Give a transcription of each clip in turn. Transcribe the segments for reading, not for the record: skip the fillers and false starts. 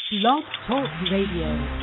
Blog Talk Radio.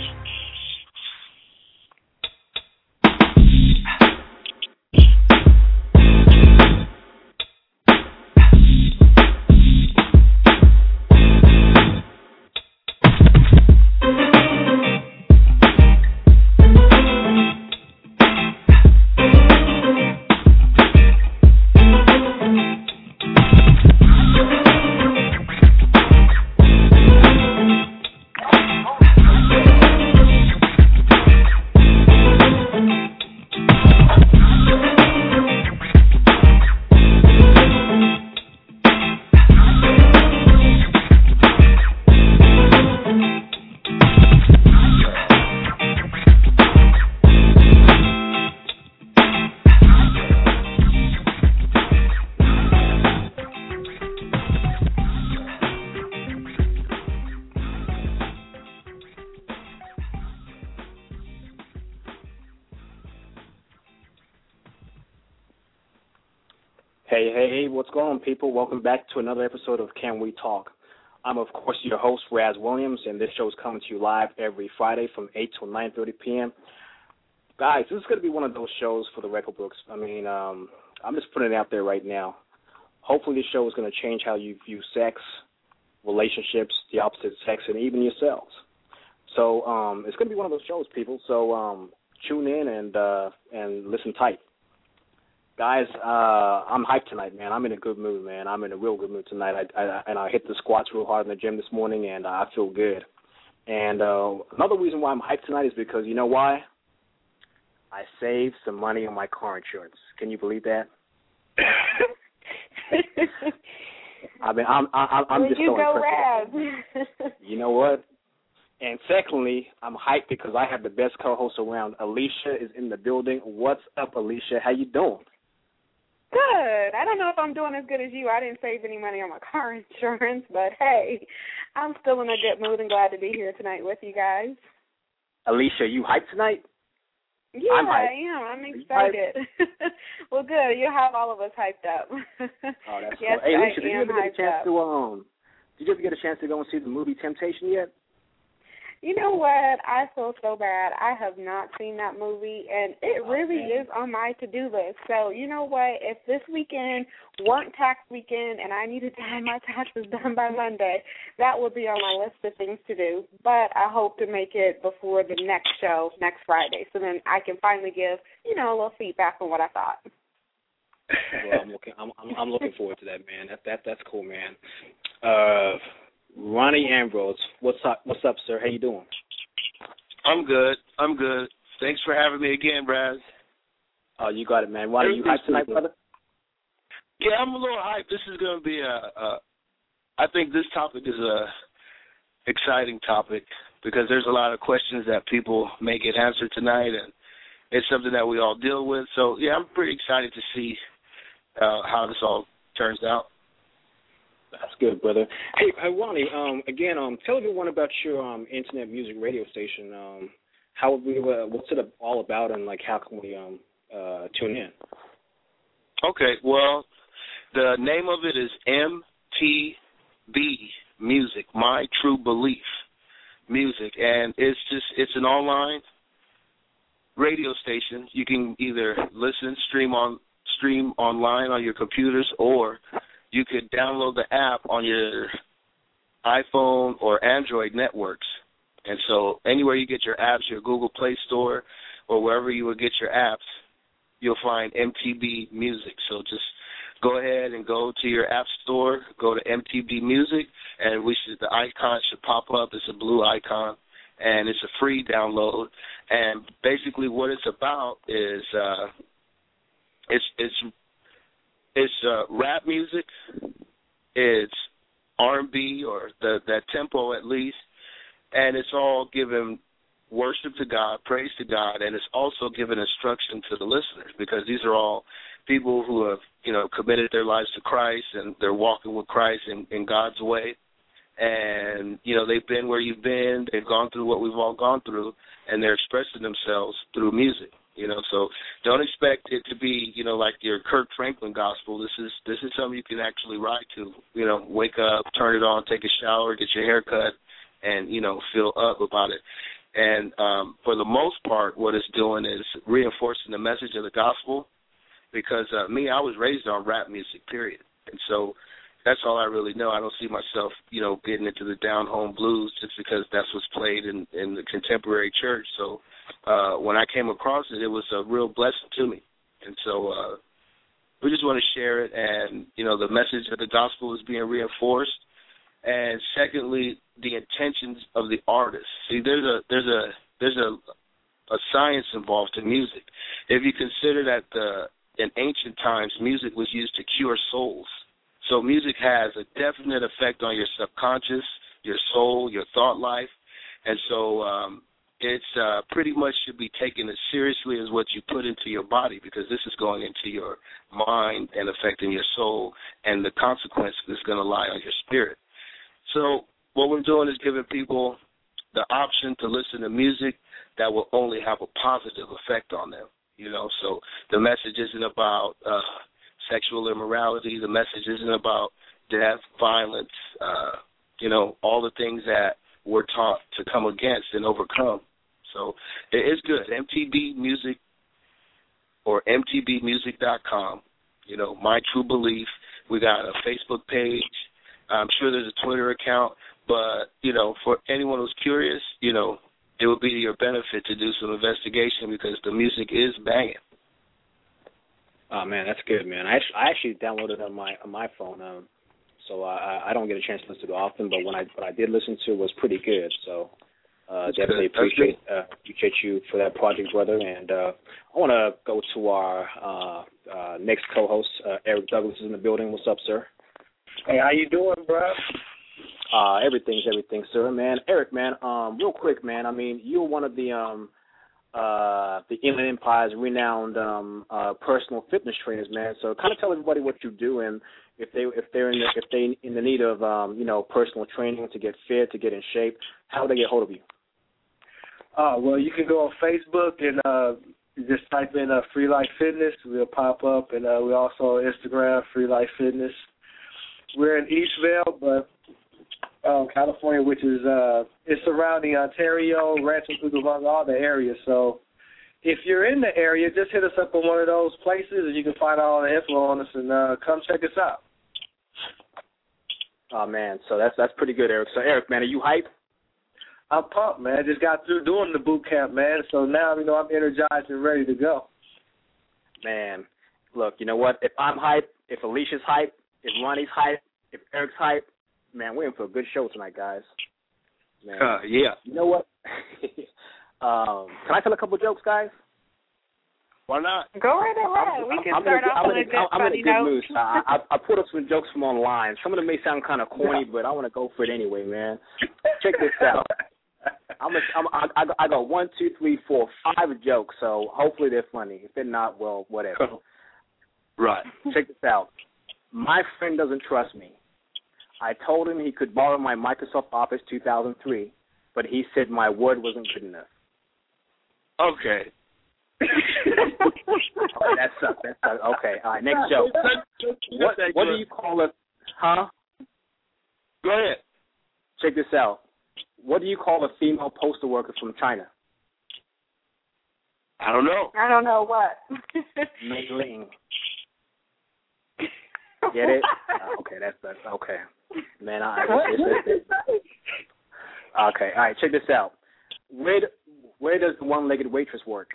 Hey, what's going on, people? Welcome back to another episode of Can We Talk? I'm, of course, your host, Raz Williams, and this show is coming to you live every Friday from 8 to 9:30 p.m. Guys, this is going to be one of those shows for the record books. I mean, I'm just putting it out there right now. Hopefully this show is going to change how you view sex, relationships, the opposite sex, and even yourselves. So it's going to be one of those shows, people. So tune in and listen tight. Guys, I'm hyped tonight, man. I'm in a good mood, man. I'm in a real good mood tonight. I hit the squats real hard in the gym this morning, and I feel good. And another reason why I'm hyped tonight is because, you know why? I saved some money on my car insurance. Can you believe that? I'm just so impressed. You know what? And secondly, I'm hyped because I have the best co-host around. Alicia is in the building. What's up, Alicia? How you doing? Good. I don't know if I'm doing as good as you. I didn't save any money on my car insurance, but hey, I'm still in a good mood and glad to be here tonight with you guys. Alicia, you hyped tonight? Yeah, I am. I'm excited. Well, good. You have all of us hyped up. Oh, that's yes, cool. Hey, Alicia, did you ever get a chance to go and see the movie Temptation yet? You know what? I feel so bad. I have not seen that movie, and it really is on my to-do list. So, you know what? If this weekend weren't tax weekend and I needed to have my taxes done by Monday, that would be on my list of things to do. But I hope to make it before the next show, next Friday, so then I can finally give, a little feedback on what I thought. Well, I'm looking forward to that, man. That's cool, man. Ronnie Ambrose, what's up, sir? How you doing? I'm good. Thanks for having me again, Brad. Oh, you got it, man. Why are you hyped tonight, brother? Yeah, I'm a little hyped. This is going to be I think this topic is a exciting topic because there's a lot of questions that people may get answered tonight, and it's something that we all deal with. So, yeah, I'm pretty excited to see how this all turns out. That's good, brother. Hey, Ronnie, again, tell everyone about your internet music radio station. What's it all about, and how can we tune in? Okay, well, the name of it is MTB Music, My True Belief Music, and it's an online radio station. You can either stream online on your computers, or you could download the app on your iPhone or Android networks. And so anywhere you get your apps, your Google Play Store, or wherever you would get your apps, you'll find MTB Music. So just go ahead and go to your app store, go to MTB Music, and the icon should pop up. It's a blue icon, and it's a free download. And basically what it's about is it's rap music, it's R&B, or that tempo at least, and it's all giving worship to God, praise to God, and it's also giving instruction to the listeners, because these are all people who have, committed their lives to Christ, and they're walking with Christ in God's way. And, they've been where you've been, they've gone through what we've all gone through, and they're expressing themselves through music. So don't expect it to be, like your Kirk Franklin gospel. This is something you can actually ride to. Wake up, turn it on, take a shower, get your hair cut, and feel up about it. And for the most part, what it's doing is reinforcing the message of the gospel, because I was raised on rap music, period. And so that's all I really know. I don't see myself, getting into the down-home blues just because that's what's played in the contemporary church. So when I came across it, it was a real blessing to me. And so we just want to share it, and, the message of the gospel is being reinforced. And secondly, the intentions of the artist. See, there's a science involved in music. If you consider that in ancient times, music was used to cure souls. So music has a definite effect on your subconscious, your soul, your thought life. And so it's pretty much should be taken as seriously as what you put into your body, because this is going into your mind and affecting your soul, and the consequence is going to lie on your spirit. So what we're doing is giving people the option to listen to music that will only have a positive effect on them, So the message isn't about sexual immorality. The message isn't about death, violence, all the things that we're taught to come against and overcome. So it is good. MTB Music or MTBmusic.com, My True Belief. We got a Facebook page. I'm sure there's a Twitter account. But, for anyone who's curious, it would be to your benefit to do some investigation, because the music is banging. Oh man, that's good, man. I actually downloaded it on my phone, so I don't get a chance to listen to it often. But what I did listen to was pretty good. So definitely appreciate you for that project, brother. And I want to go to our next co-host, Eric Douglas, is in the building. What's up, sir? Hey, how you doing, bro? Everything's everything, sir, man. Eric, man, real quick, man. I mean, you're one of the Inland Empire's renowned personal fitness trainers, man. So kind of tell everybody what you do, and if they're in the need of personal training to get fit, to get in shape, how do they get hold of you? Well, you can go on Facebook and just type in Free Life Fitness. We'll pop up, and we also on Instagram, Free Life Fitness. We're in Eastvale, but California, which is surrounding Ontario, Rancho Cucamonga, all the areas. So if you're in the area, just hit us up on one of those places, and you can find all the info on us, and come check us out. Oh man, so that's pretty good, Eric. So Eric, man, are you hyped? I'm pumped, man. I just got through doing the boot camp, man. So now I'm energized and ready to go. Man, look, you know what? If I'm hyped, if Alicia's hyped, if Ronnie's hyped, if Eric's hyped, man, we're in for a good show tonight, guys. Man. Yeah. You know what? Can I tell a couple jokes, guys? Why not? Go right ahead. We can start off with a good funny note. I'm in a good mood. I pulled up some jokes from online. Some of them may sound kind of corny, but I want to go for it anyway, man. Check this out. I got 1, 2, 3, 4, 5 jokes, so hopefully they're funny. If they're not, well, whatever. Right. Check this out. My friend doesn't trust me. I told him he could borrow my Microsoft Office 2003, but he said my word wasn't good enough. Okay. Okay, that sucks. Okay, all right, next joke. What do you call a... Huh? Go ahead. Check this out. What do you call a female postal worker from China? I don't know. I don't know what. Mei-ling. Get it? Okay, that's okay. Man, okay, all right, check this out. Where does the one-legged waitress work?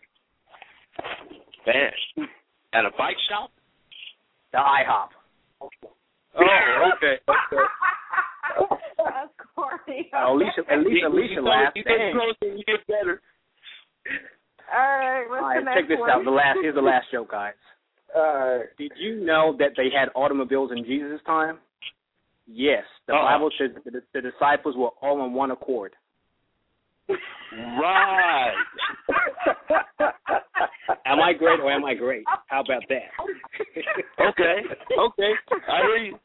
Man, at a bike shop? The IHOP. Oh, okay. That's corny. Alicia laughed. You get closer, you get better. All right, what's the next check this one? out. Here's the last joke, guys. Did you know that they had automobiles in Jesus' time? Yes. The Bible says that the disciples were all on one accord. Right. Am I great or am I great? How about that? Okay. I hear you.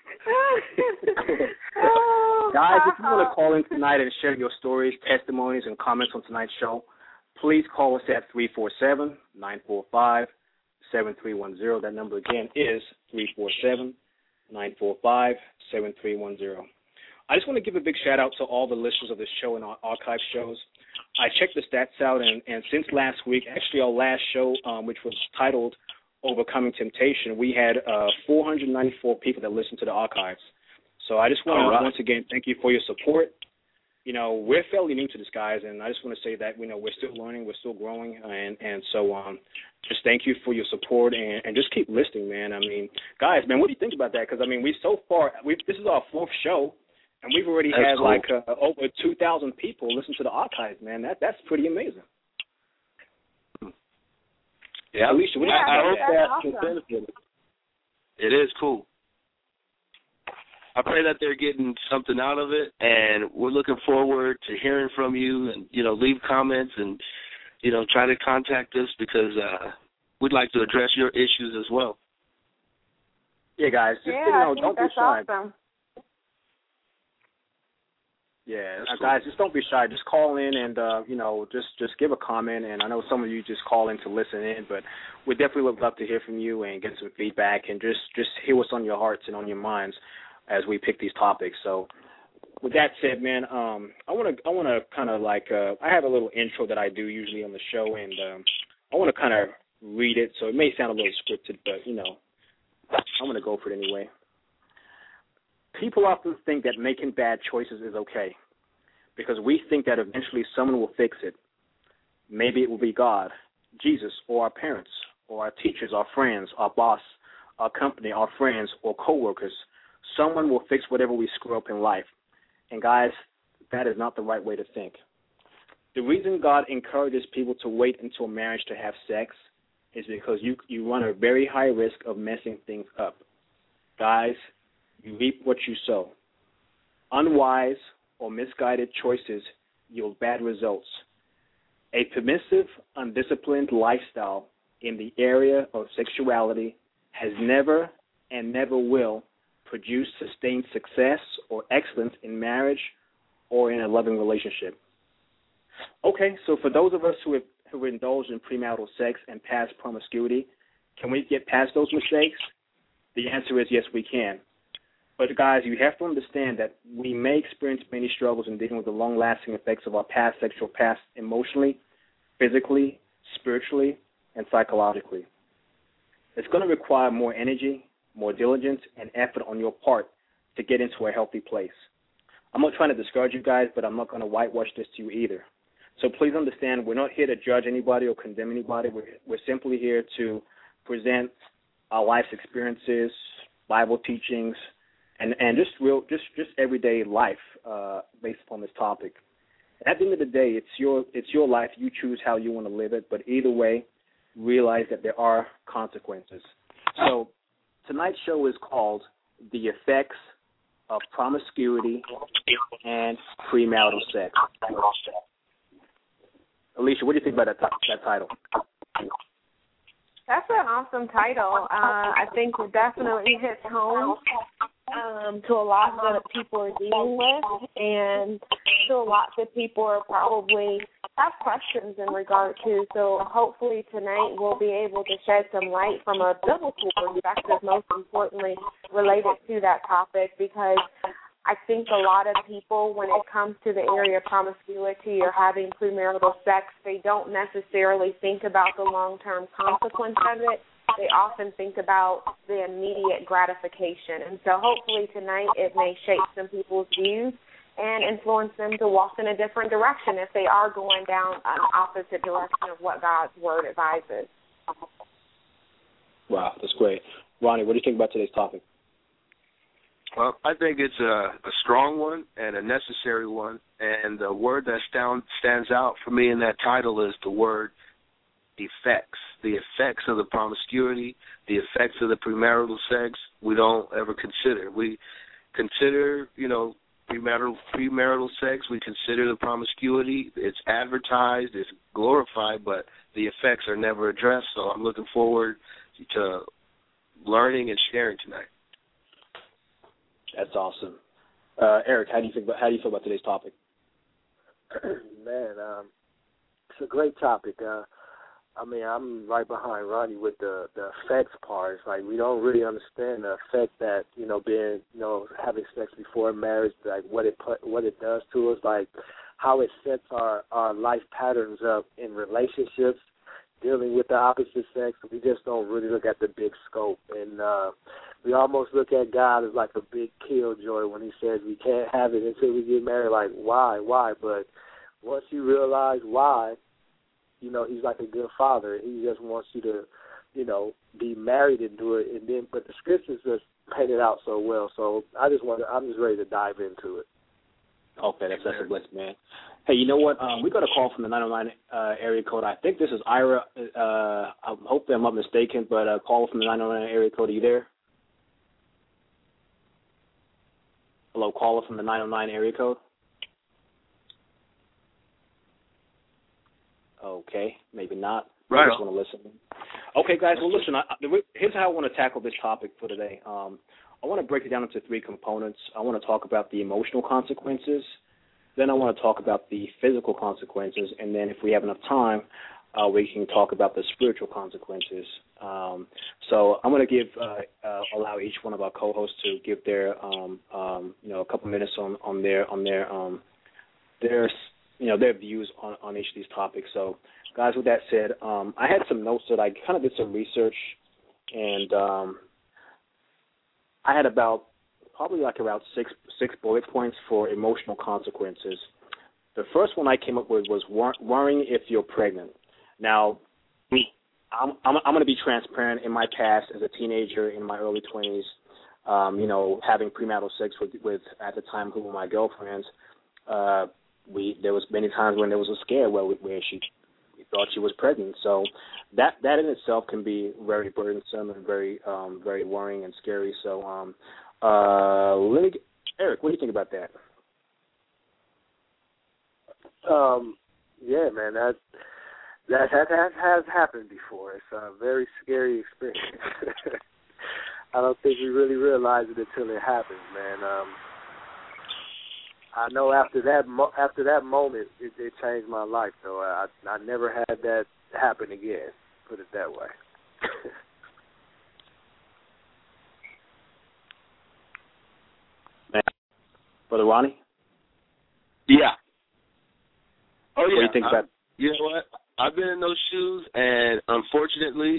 Guys, if you want to call in tonight and share your stories, testimonies, and comments on tonight's show, please call us at 347-945-7310. That number again is 347-945-7310. I just want to give a big shout out to all the listeners of this show and our archive shows. I checked the stats out, and since last week, actually our last show, which was titled Overcoming Temptation, we had 494 people that listened to the archives. So I just want to once again thank you for your support. You know, we're fairly new to this, guys, and I just want to say that, you know, we're still learning, we're still growing, and so just thank you for your support, and just keep listening, man. I mean, guys, man, what do you think about that? Because, I mean, this is our 4th show, and we've already had, cool. Over 2,000 people listen to the archives, man. That's pretty amazing. Yeah, Alicia, what do you think about that? I hope that benefited. It is cool. I pray that they're getting something out of it, and we're looking forward to hearing from you, and, you know, leave comments and, you know, try to contact us because we'd like to address your issues as well. Yeah, guys, just, don't be shy. Awesome. Yeah, guys, just don't be shy. Just call in and, just give a comment. And I know some of you just call in to listen in, but we definitely would love to hear from you and get some feedback and just hear what's on your hearts and on your minds as we pick these topics. So with that said, man, I want to kind of I have a little intro that I do usually on the show, and I want to kind of read it. So it may sound a little scripted, but, I'm going to go for it anyway. People often think that making bad choices is okay because we think that eventually someone will fix it. Maybe it will be God, Jesus, or our parents, or our teachers, our friends, our boss, our company, our friends, or coworkers. Someone will fix whatever we screw up in life. And guys, that is not the right way to think. The reason God encourages people to wait until marriage to have sex is because you run a very high risk of messing things up. Guys, you reap what you sow. Unwise or misguided choices yield bad results. A permissive, undisciplined lifestyle in the area of sexuality has never and never will produce sustained success or excellence in marriage or in a loving relationship. Okay, so for those of us who indulge in premarital sex and past promiscuity, can we get past those mistakes? The answer is yes, we can. But, guys, you have to understand that we may experience many struggles in dealing with the long-lasting effects of our past sexual past emotionally, physically, spiritually, and psychologically. It's going to require more energy, more diligence, and effort on your part to get into a healthy place. I'm not trying to discourage you guys, but I'm not going to whitewash this to you either. So please understand, we're not here to judge anybody or condemn anybody. We're simply here to present our life's experiences, Bible teachings, and just everyday life based upon this topic. And at the end of the day, it's your life. You choose how you want to live it. But either way, realize that there are consequences. So tonight's show is called The Effects of Promiscuity and Premarital Sex. Alicia, what do you think about that title? That's an awesome title. I think it definitely hits home to a lot that people are dealing with, and to a lot that people are probably have questions in regard to. So hopefully tonight we'll be able to shed some light from a biblical perspective, most importantly related to that topic, because I think a lot of people, when it comes to the area of promiscuity or having premarital sex, they don't necessarily think about the long-term consequence of it. They often think about the immediate gratification. And so hopefully tonight it may shape some people's views and influence them to walk in a different direction if they are going down an opposite direction of what God's Word advises. Wow, that's great. Ronnie, what do you think about today's topic? Well, I think it's a strong one and a necessary one, and the word that stands out for me in that title is the word effects. The effects of the promiscuity, the effects of the premarital sex, we don't ever consider. We consider, premarital sex, we consider the promiscuity. It's advertised, it's glorified, but the effects are never addressed, so I'm looking forward to learning and sharing tonight. That's awesome. Eric, how do you feel about today's topic? Man, it's a great topic. I mean, I'm right behind Ronnie with the effects part. It's like we don't really understand the effect that, being, having sex before marriage, like what it does to us, like how it sets our life patterns up in relationships, dealing with the opposite sex. We just don't really look at the big scope. And we almost look at God as like a big killjoy when he says we can't have it until we get married. Like, why? But once you realize why, he's like a good father. He just wants you to, be married and do it. And then, but the scriptures just paint it out so well. So I'm just ready to dive into it. Okay, that's a blitz, man. Hey, you know what? We got a call from the 909 area code. I think this is Ira. I hope I'm not mistaken, but a call from the 909 area code. Are you there? Hello, caller from the 909 area code. Okay, maybe not. Right. I just want to listen. Okay, guys. Well, listen. Here's how I want to tackle this topic for today. I want to break it down into three components. I want to talk about the emotional consequences. Then I want to talk about the physical consequences. And then if we have enough time, we can talk about the spiritual consequences. So I'm going to allow each one of our co-hosts to give their, a couple minutes on their views on each of these topics. So, guys, with that said, I had some notes that I kind of did some research, and I had probably around six bullet points for emotional consequences. The first one I came up with was worrying if you're pregnant. Now, I'm going to be transparent. In my past, as a teenager in my early 20s, having premarital sex with at the time who were my girlfriends, there was many times when there was a scare where she thought she was pregnant. So that in itself can be very burdensome and very very worrying and scary. So Eric, what do you think about that? Yeah, man, that has happened before. It's a very scary experience. I don't think we really realize it until it happens, man. I know after that moment, it changed my life. Though I never had that happen again. Put it that way. Man, Brother Ronnie. Yeah. Oh yeah. What do you think about? You know what? I've been in those shoes, and unfortunately,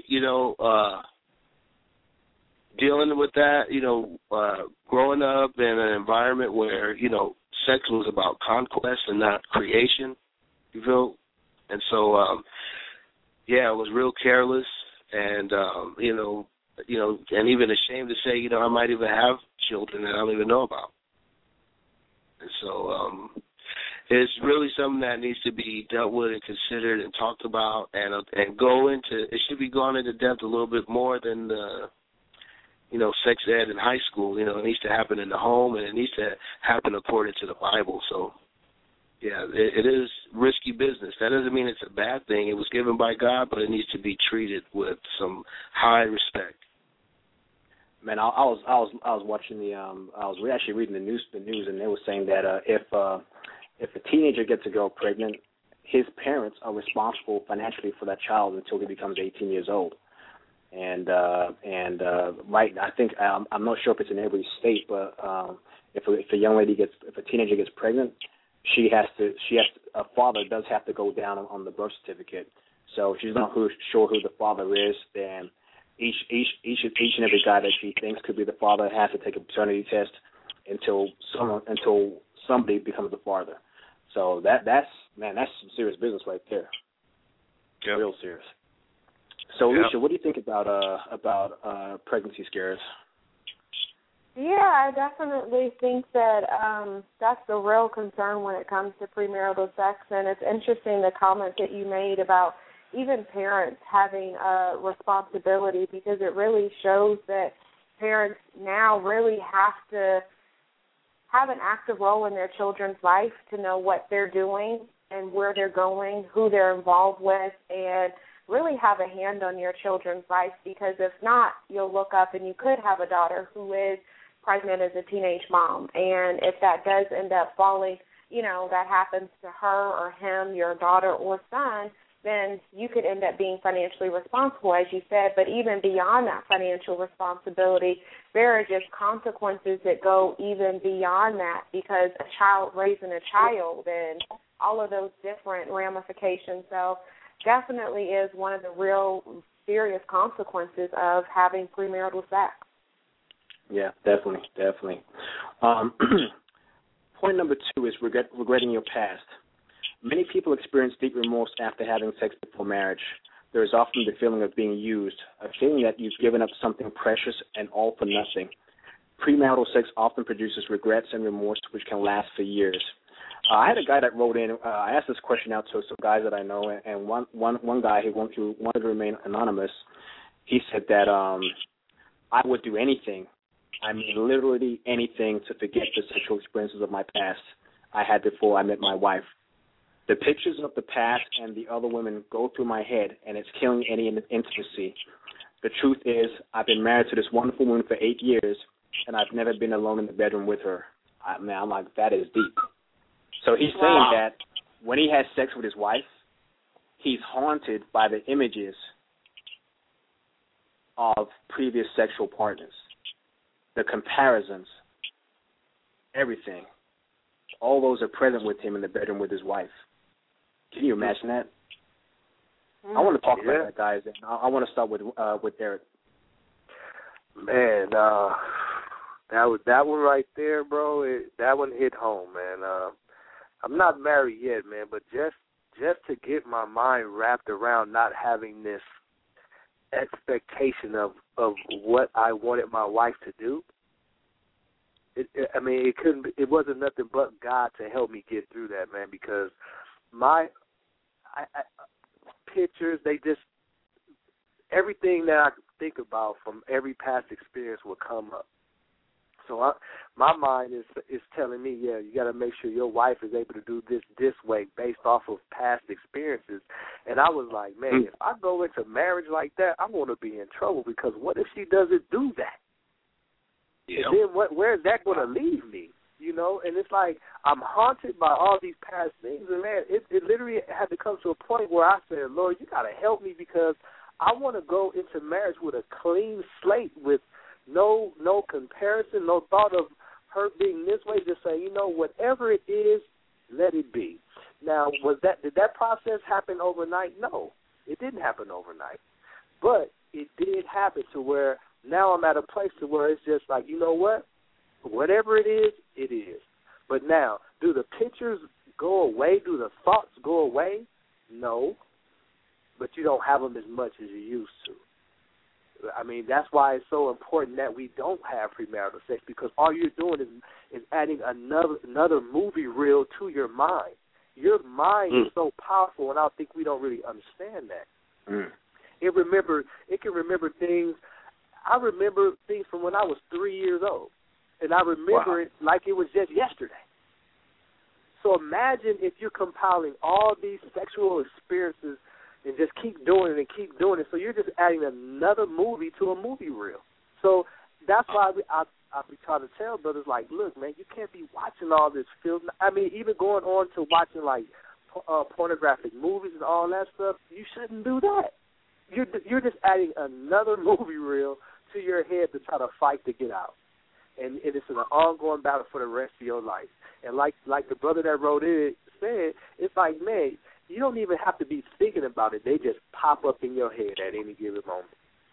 dealing with that, growing up in an environment where, sex was about conquest and not creation, you feel? And so, I was real careless and, and even ashamed to say, I might even have children that I don't even know about. And so, it's really something that needs to be dealt with and considered and talked about and it should be gone into depth a little bit more than sex ed in high school. It needs to happen in the home and it needs to happen according to the Bible. So, yeah, it is risky business. That doesn't mean it's a bad thing. It was given by God, but it needs to be treated with some high respect. Man, I was watching I was actually reading the news, and they were saying that if a teenager gets a girl pregnant, his parents are responsible financially for that child until he becomes 18 years old. And right, I think I'm not sure if it's in every state, but if a teenager gets pregnant, a father does have to go down on the birth certificate. So if she's not sure who the father is, then each and every guy that she thinks could be the father has to take a paternity test until somebody becomes the father. So that's some serious business right there. Yep. Real serious. So, Alicia, what do you think about pregnancy scares? Yeah, I definitely think that that's the real concern when it comes to premarital sex, and it's interesting the comment that you made about even parents having a responsibility, because it really shows that parents now really have to have an active role in their children's life to know what they're doing and where they're going, who they're involved with, and really have a hand on your children's life, because if not, you'll look up and you could have a daughter who is pregnant as a teenage mom. And if that does end up falling, that happens to her or him, your daughter or son, then you could end up being financially responsible, as you said. But even beyond that financial responsibility, there are just consequences that go even beyond that, because a child raising a child and all of those different ramifications. So definitely is one of the real serious consequences of having premarital sex. Yeah, definitely. Point number 2 is regretting your past. Many people experience deep remorse after having sex before marriage. There is often the feeling of being used, a feeling that you've given up something precious and all for nothing. Premarital sex often produces regrets and remorse which can last for years. I had a guy that wrote in. I asked this question out to some guys that I know, and one guy who wanted to remain anonymous. He said that I would do anything, I mean literally anything, to forget the sexual experiences of my past I had before I met my wife. The pictures of the past and the other women go through my head, and it's killing any intimacy. The truth is, I've been married to this wonderful woman for 8 years, and I've never been alone in the bedroom with her. I'm like, that is deep. So he's saying that when he has sex with his wife, he's haunted by the images of previous sexual partners, the comparisons, everything. All those are present with him in the bedroom with his wife. Can you imagine that? I want to talk about that, guys. I want to start with Derek. Man, that one right there, bro. That one hit home, man. I'm not married yet, man, but just to get my mind wrapped around not having this expectation of what I wanted my wife to do. It wasn't nothing but God to help me get through that, man, because my pictures, everything that I could think about from every past experience will come up. So my mind is telling me, yeah, you got to make sure your wife is able to do this way based off of past experiences. And I was like, man, if I go into marriage like that, I'm going to be in trouble, because what if she doesn't do that? Yeah. And then where's that going to leave me? You know, and it's like I'm haunted by all these past things. And, man, it literally had to come to a point where I said, Lord, you got to help me, because I want to go into marriage with a clean slate, with no comparison, no thought of her being this way. Just say, you know, whatever it is, let it be. Now, did that process happen overnight? No, it didn't happen overnight. But it did happen to where now I'm at a place to where it's just like, you know what? Whatever it is, it is. But now, do the pictures go away? Do the thoughts go away? No. But you don't have them as much as you used to. I mean, that's why it's so important that we don't have premarital sex, because all you're doing is adding another movie reel to your mind. Your mind is so powerful, and I think we don't really understand that. It can remember things. I remember things from when I was 3 years old, and I remember it like it was just yesterday. So imagine if you're compiling all these sexual experiences and just keep doing it and keep doing it. So you're just adding another movie to a movie reel. So that's why I be trying to tell brothers, like, look, man, you can't be watching all this film. I mean, even going on to watching, like, pornographic movies and all that stuff, you shouldn't do that. You're just adding another movie reel to your head to try to fight to get out. And it's an ongoing battle for the rest of your life. And like the brother that wrote it said, it's like, man, you don't even have to be thinking about it. They just pop up in your head at any given moment.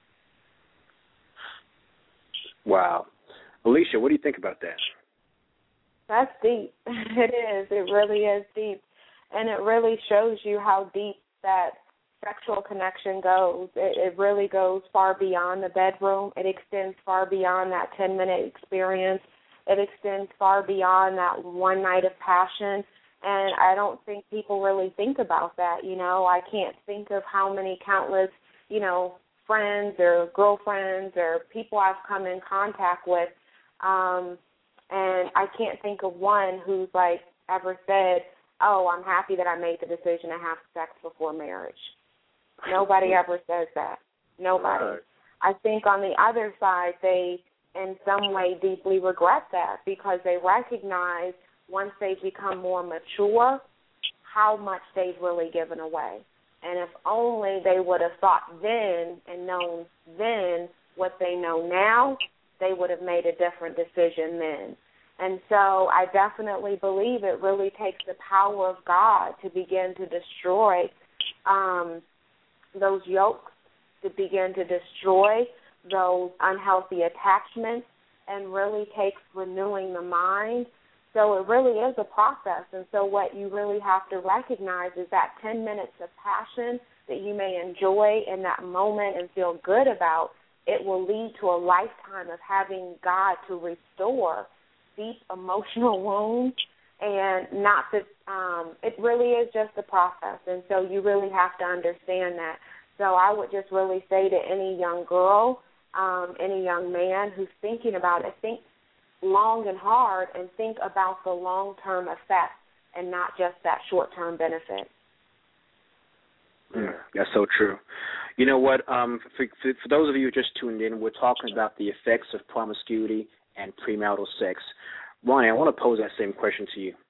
Wow. Alicia, what do you think about that? That's deep. It is. It really is deep. And it really shows you how deep that sexual connection goes. It really goes far beyond the bedroom. It extends far beyond that 10-minute experience. It extends far beyond that one night of passion. And I don't think people really think about that. You know, I can't think of how many countless, you know, friends or girlfriends or people I've come in contact with, and I can't think of one who's, like, ever said, oh, I'm happy that I made the decision to have sex before marriage. Nobody ever says that. Nobody. Right. I think on the other side, they in some way deeply regret that, because they recognize once they become more mature how much they've really given away. And if only they would have thought then and known then what they know now, they would have made a different decision then. And so I definitely believe it really takes the power of God to begin to destroy those yokes, to begin to destroy those unhealthy attachments, and really takes renewing the mind. So it really is a process. And so what you really have to recognize is that 10 minutes of passion that you may enjoy in that moment and feel good about, it will lead to a lifetime of having God to restore deep emotional wounds. And not that it really is just a process. And so you really have to understand that. So I would just really say to any young girl, any young man who's thinking about it, think long and hard and think about the long-term effect and not just that short-term benefit. That's so true. You know what? For those of you who just tuned in, we're talking about the effects of promiscuity and premarital sex. Ronnie, I want to pose that same question to you.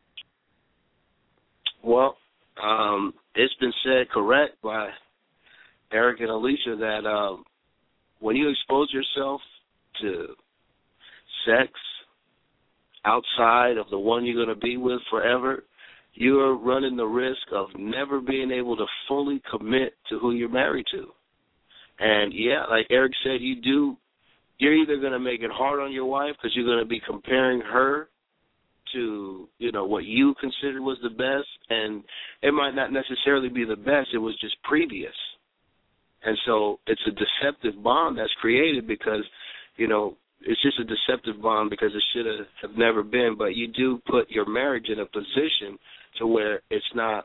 Well, it's been said correct by Eric and Alicia that when you expose yourself to sex outside of the one you're going to be with forever, you're running the risk of never being able to fully commit to who you're married to. And, yeah, like Eric said, you're either going to make it hard on your wife because you're going to be comparing her to, what you considered was the best, and it might not necessarily be the best. It was just previous. And so it's a deceptive bond that's created because, it's just a deceptive bond because it should have never been. But you do put your marriage in a position to where it's not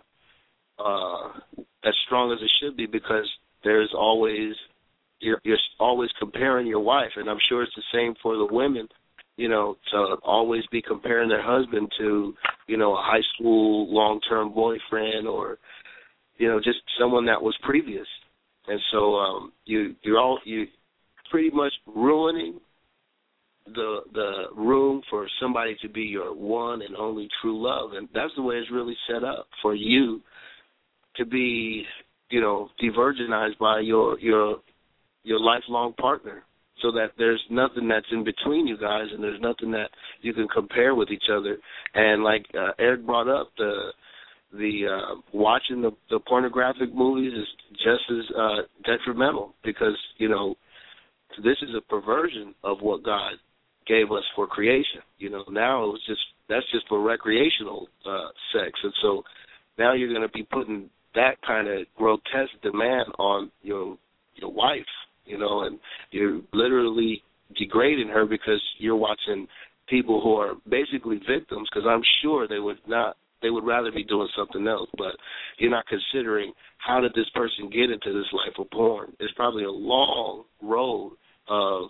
as strong as it should be because there's always you're always comparing your wife, and I'm sure it's the same for the women. To always be comparing their husband to, a high school long-term boyfriend or, just someone that was previous. And so you're pretty much ruining the room for somebody to be your one and only true love. And that's the way it's really set up for you to be, de-virginized by your lifelong partner, so that there's nothing that's in between you guys and there's nothing that you can compare with each other. And like Eric brought up, the watching the pornographic movies is just as detrimental because, this is a perversion of what God gave us for creation. Now that's just for recreational sex. And so now you're going to be putting that kind of grotesque demand on your wife, and you're literally degrading her because you're watching people who are basically victims, because I'm sure they would rather be doing something else, but you're not considering how did this person get into this life of porn. It's probably a long road of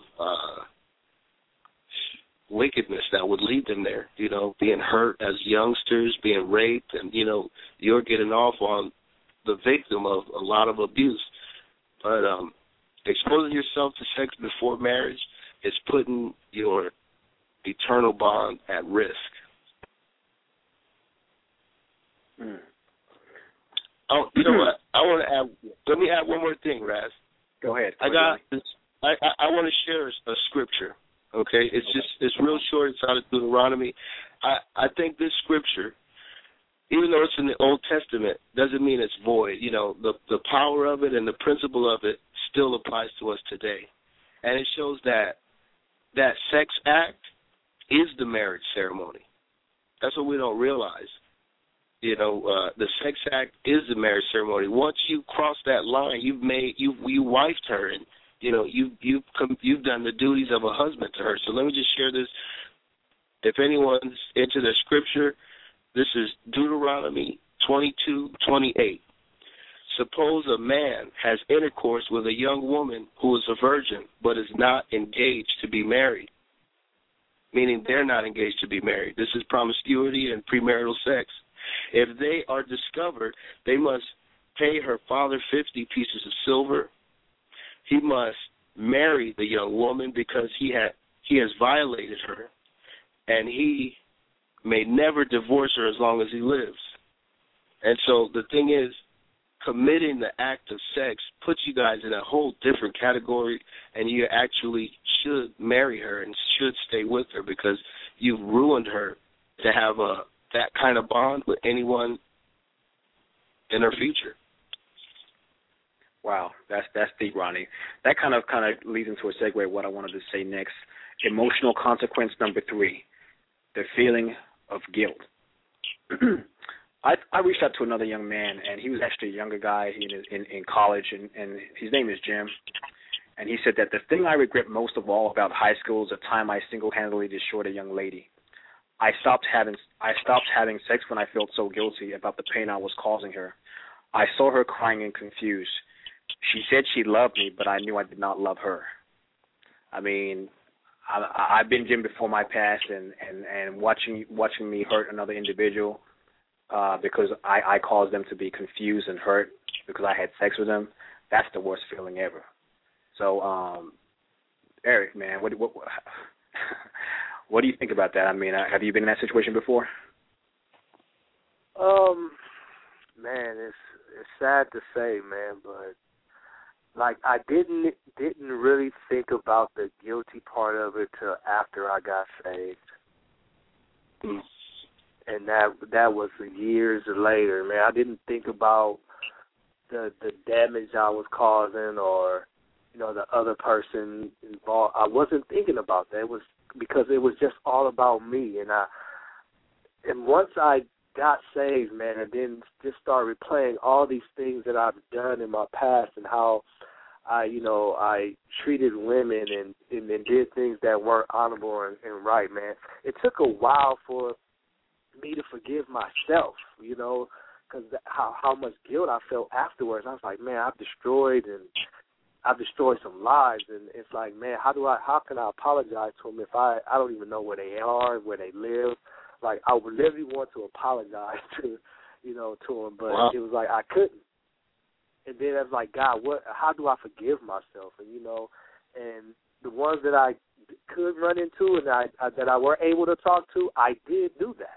wickedness that would lead them there, being hurt as youngsters, being raped, and, you're getting off on the victim of a lot of abuse. But exposing yourself to sex before marriage is putting your eternal bond at risk. Oh, you know what? Let me add one more thing, Raz. Go ahead. I want to share a scripture. Okay, it's real short. It's out of Deuteronomy. I think this scripture, even though it's in the Old Testament, doesn't mean it's void. The power of it and the principle of it still applies to us today, and it shows that sex act is the marriage ceremony. That's what we don't realize. The sex act is the marriage ceremony. Once you cross that line, you wifed her, and you've done the duties of a husband to her. So let me just share this. If anyone's into the scripture, this is Deuteronomy 22:28. Suppose a man has intercourse with a young woman who is a virgin but is not engaged to be married, meaning they're not engaged to be married. This is promiscuity and premarital sex. If they are discovered, they must pay her father 50 pieces of silver. He must marry the young woman because he has violated her, and he may never divorce her as long as he lives. And so the thing is, committing the act of sex puts you guys in a whole different category, and you actually should marry her and should stay with her because you've ruined her to have that kind of bond with anyone in her future. Wow, that's deep, Ronnie. That kind of leads into a segue of what I wanted to say next. Emotional consequence number 3, the feeling of guilt. I reached out to another young man, and he was actually a younger guy in college, and his name is Jim. And he said that the thing I regret most of all about high school is the time I single-handedly destroyed a young lady. I stopped having sex when I felt so guilty about the pain I was causing her. I saw her crying and confused. She said she loved me, but I knew I did not love her. I mean, I've been Jim before my past, and watching me hurt another individual because I caused them to be confused and hurt because I had sex with them. That's the worst feeling ever. So, Eric, man, what do you think about that? I mean, have you been in that situation before? Man, it's sad to say, man, but like I didn't really think about the guilty part of it till after I got saved, and that was years later, man. I didn't think about the damage I was causing or the other person involved. I wasn't thinking about that. It was because it was just all about me, and once I got saved, man, and then just started replaying all these things that I've done in my past and how I treated women and did things that weren't honorable and right, man. It took a while for me to forgive myself, because how much guilt I felt afterwards. I was like, man, I've destroyed some lives, and it's like, man, how can I apologize to them if I don't even know where they are, where they live? Like, I would literally want to apologize to them, but It was like I couldn't. And then I was like, God, how do I forgive myself? And the ones that I could run into and that I were able to talk to, I did do that.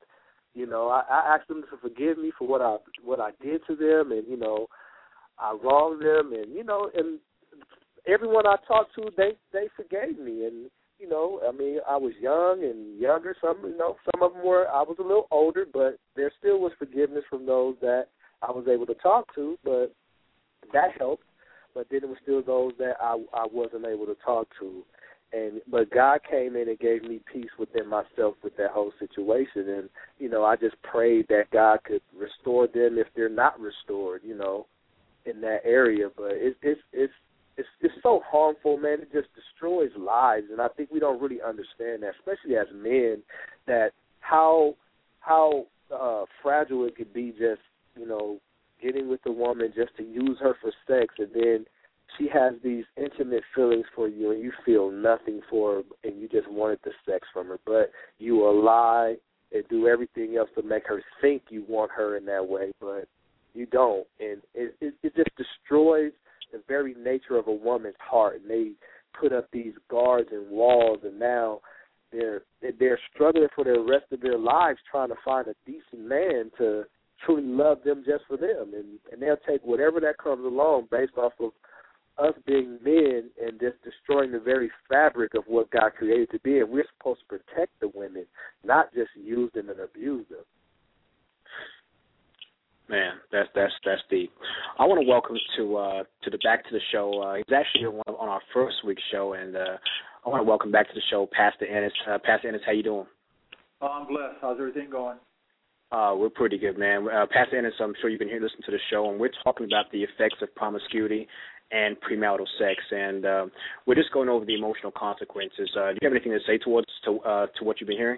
I asked them to forgive me for what I did to them, and I wronged them, and and everyone I talked to, they forgave me, and I was young and younger. Some of them were. I was a little older, but there still was forgiveness from those that I was able to talk to, but that helped. But then it was still those that I wasn't able to talk to. But God came in and gave me peace within myself with that whole situation. And, I just prayed that God could restore them if they're not restored, in that area. But it's so harmful, man. It just destroys lives. And I think we don't really understand that, especially as men, that how fragile it could be just, getting with a woman just to use her for sex, and then she has these intimate feelings for you, and you feel nothing for her, and you just wanted the sex from her. But you will lie and do everything else to make her think you want her in that way, but you don't. And it just destroys the very nature of a woman's heart, and they put up these guards and walls, and now they're struggling for the rest of their lives trying to find a decent man to truly love them just for them, and they'll take whatever that comes along based off of us being men and just destroying the very fabric of what God created to be. And we're supposed to protect the women, not just use them and abuse them. Man, that's deep. I want to welcome back to the show. He's actually on our first week's show, and I want to welcome back to the show Pastor Ennis. Pastor Ennis, how you doing? Oh, I'm blessed. How's everything going? We're pretty good, man. Pastor Ennis, I'm sure you've been here listening to the show, and we're talking about the effects of promiscuity and premarital sex, and we're just going over the emotional consequences. Do you have anything to say to what you've been hearing?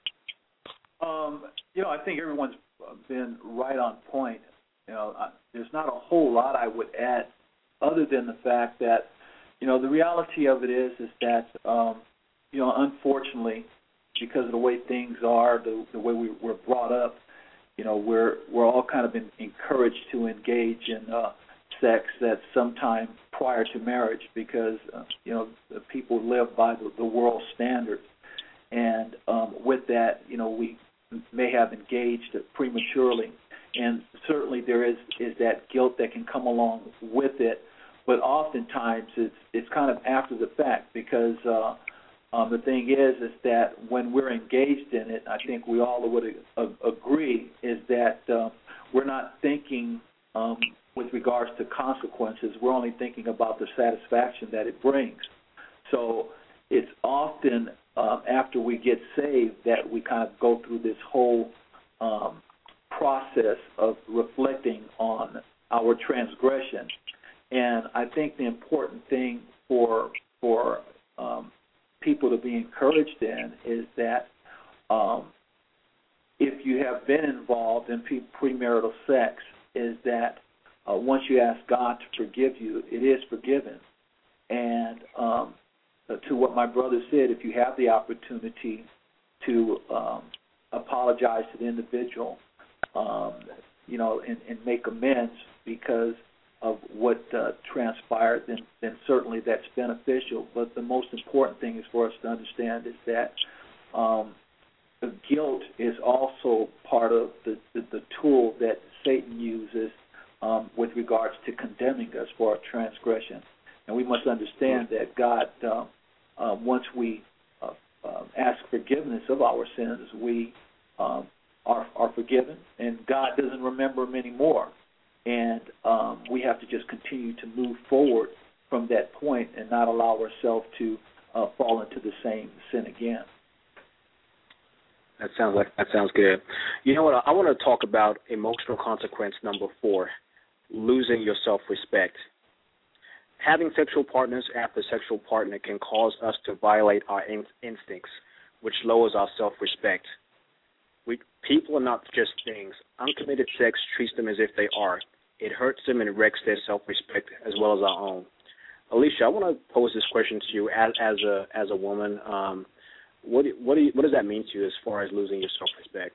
I think everyone's been right on point. There's not a whole lot I would add other than the fact that, the reality of it is that, unfortunately, because of the way things are, the way we were brought up, we're all kind of been encouraged to engage in sex at some time prior to marriage because, people live by the world standards. And with that, we may have engaged prematurely. and certainly there is that guilt that can come along with it, but oftentimes it's kind of after the fact, because the thing is that when we're engaged in it, I think we all would agree, is that we're not thinking with regards to consequences. We're only thinking about the satisfaction that it brings. So it's often after we get saved that we kind of go through this whole process of reflecting on our transgression. And I think the important thing for people to be encouraged in is that if you have been involved in premarital sex, is that once you ask God to forgive you, it is forgiven. And to what my brother said, if you have the opportunity to apologize to the individual, and make amends because of what transpired, then certainly that's beneficial. But the most important thing is for us to understand is that the guilt is also part of the tool that Satan uses with regards to condemning us for our transgression. And we must understand that God, once we ask forgiveness of our sins, we are forgiven, and God doesn't remember them anymore. And we have to just continue to move forward from that point and not allow ourselves to fall into the same sin again. That sounds good. You know what? I want to talk about emotional consequence number 4, losing your self-respect. Having sexual partners after sexual partner can cause us to violate our instincts, which lowers our self-respect. People are not just things. Uncommitted sex treats them as if they are. It hurts them and wrecks their self-respect as well as our own. Alicia, I want to pose this question to you as a woman. What does that mean to you as far as losing your self-respect?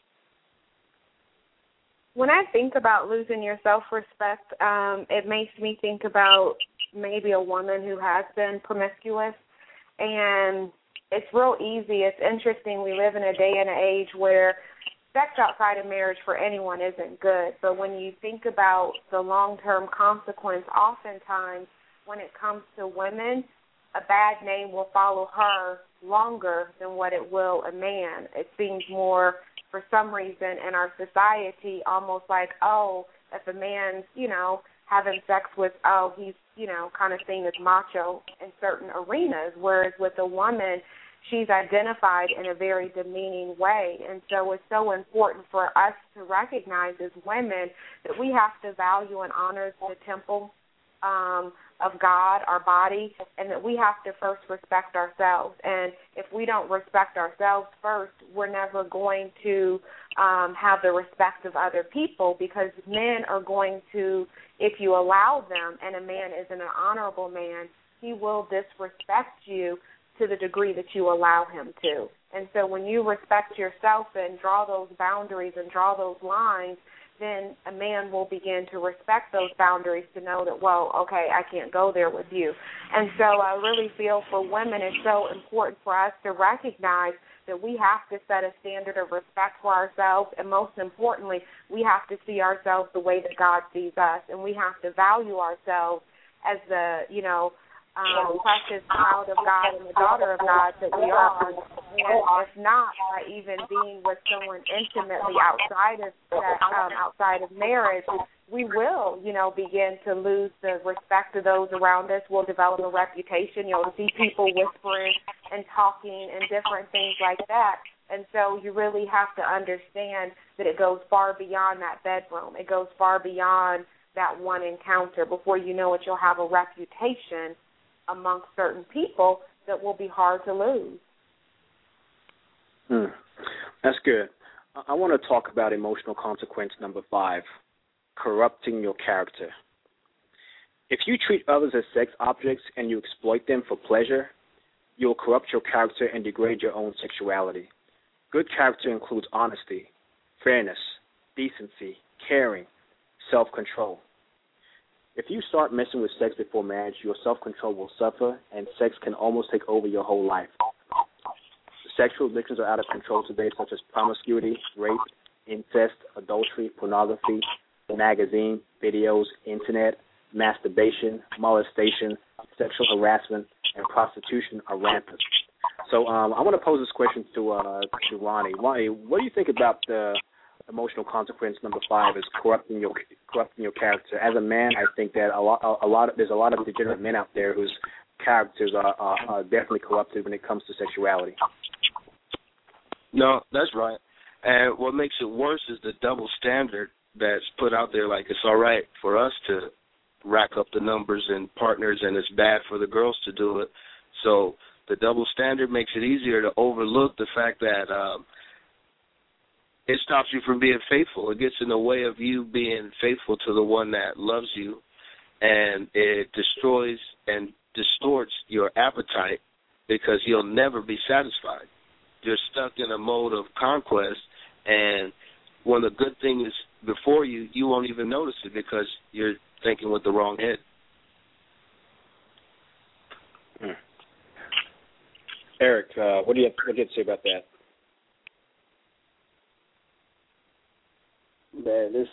When I think about losing your self-respect, it makes me think about maybe a woman who has been promiscuous, and it's real easy. It's interesting. We live in a day and an age where sex outside of marriage for anyone isn't good. But when you think about the long-term consequence, oftentimes when it comes to women, a bad name will follow her longer than what it will a man. It seems more, for some reason, in our society, almost like, if a man's, having sex with, he's, kind of seen as macho in certain arenas, whereas with a woman, she's identified in a very demeaning way. And so it's so important for us to recognize as women that we have to value and honor the temple of God, our body, and that we have to first respect ourselves. And if we don't respect ourselves first, we're never going to have the respect of other people, because men are going to, if you allow them, and a man isn't an honorable man, he will disrespect you to the degree that you allow him to. And so when you respect yourself and draw those boundaries and draw those lines, then a man will begin to respect those boundaries to know that, I can't go there with you. And so I really feel for women it's so important for us to recognize that we have to set a standard of respect for ourselves, and most importantly, we have to see ourselves the way that God sees us, and we have to value ourselves as the, precious child of God and the daughter of God that we are. And if not, by even being with someone intimately outside of marriage, we will, begin to lose the respect of those around us. We'll develop a reputation. You'll see people whispering and talking and different things like that. And so you really have to understand that it goes far beyond that bedroom. It goes far beyond that one encounter. Before you know it, you'll have a reputation amongst certain people that will be hard to lose. That's good. I want to talk about emotional consequence number 5, corrupting your character. If you treat others as sex objects and you exploit them for pleasure, you'll corrupt your character and degrade your own sexuality. Good character includes honesty, fairness, decency, caring, self-control. If you start messing with sex before marriage, your self-control will suffer, and sex can almost take over your whole life. Sexual addictions are out of control today, such as promiscuity, rape, incest, adultery, pornography, magazine, videos, internet, masturbation, molestation, sexual harassment, and prostitution are rampant. So I want to pose this question to Ronnie. Ronnie, what do you think about the emotional consequence number 5 is corrupting your character? As a man, I think that there's a lot of degenerate men out there whose characters are definitely corrupted when it comes to sexuality. No, that's right. And what makes it worse is the double standard that's put out there. Like, it's all right for us to rack up the numbers and partners, and it's bad for the girls to do it. So the double standard makes it easier to overlook the fact that it stops you from being faithful. It gets in the way of you being faithful to the one that loves you, and it destroys and distorts your appetite because you'll never be satisfied. You're stuck in a mode of conquest, and when the good thing is before you, you won't even notice it because you're thinking with the wrong head. Eric, what do you have to say about that? Man, it's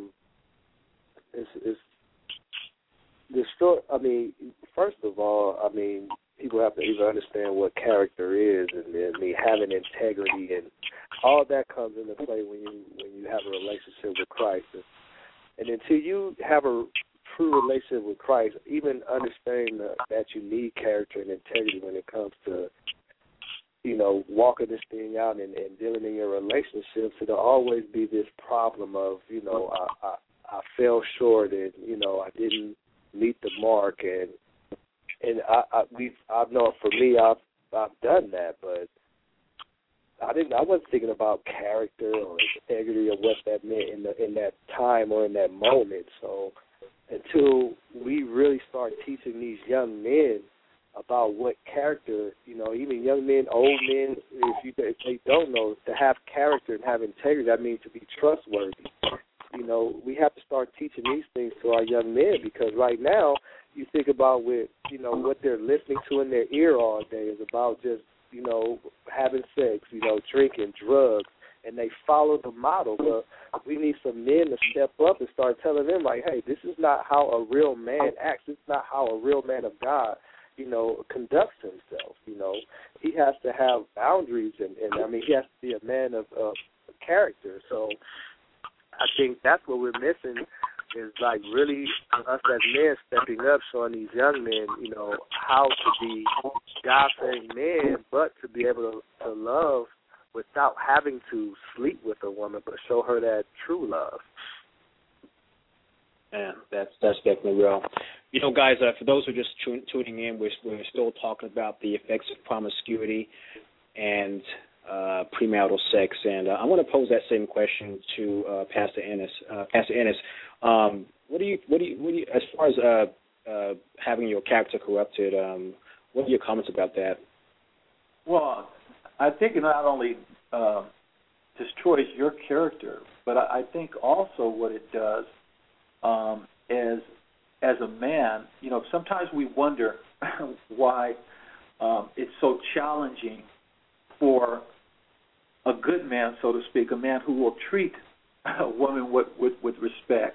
short. I mean, first of all, I mean, people have to even understand what character is, and having integrity and all that comes into play when you have a relationship with Christ. And until you have a true relationship with Christ, even understanding that you need character and integrity when it comes to, walking this thing out and dealing in your relationships, it'll always be this problem of, I fell short and, I didn't meet the mark, and I know for me, I've done that, but I wasn't thinking about character or integrity or what that meant in that time or in that moment. So until we really start teaching these young men about what character, even young men, old men, if they don't know, to have character and have integrity, that means to be trustworthy. We have to start teaching these things to our young men, because right now, you think about what they're listening to in their ear all day is about just, having sex, drinking, drugs, and they follow the model. But we need some men to step up and start telling them, like, hey, this is not how a real man acts. This is not how a real man of God, conducts himself. He has to have boundaries, and he has to be a man of character. So I think that's what we're missing, is like really us as men stepping up, showing these young men, how to be God-fearing men, but to be able to love without having to sleep with a woman, but show her that true love. Yeah, that's definitely real. Guys, for those who are just tuning in, we're still talking about the effects of promiscuity and premarital sex, and I want to pose that same question to Pastor Ennis. Pastor Ennis, what do you, as far as having your character corrupted, what are your comments about that? Well, I think it not only destroys your character, but I think also what it does as a man, sometimes we wonder why it's so challenging for a good man, so to speak, a man who will treat a woman with respect.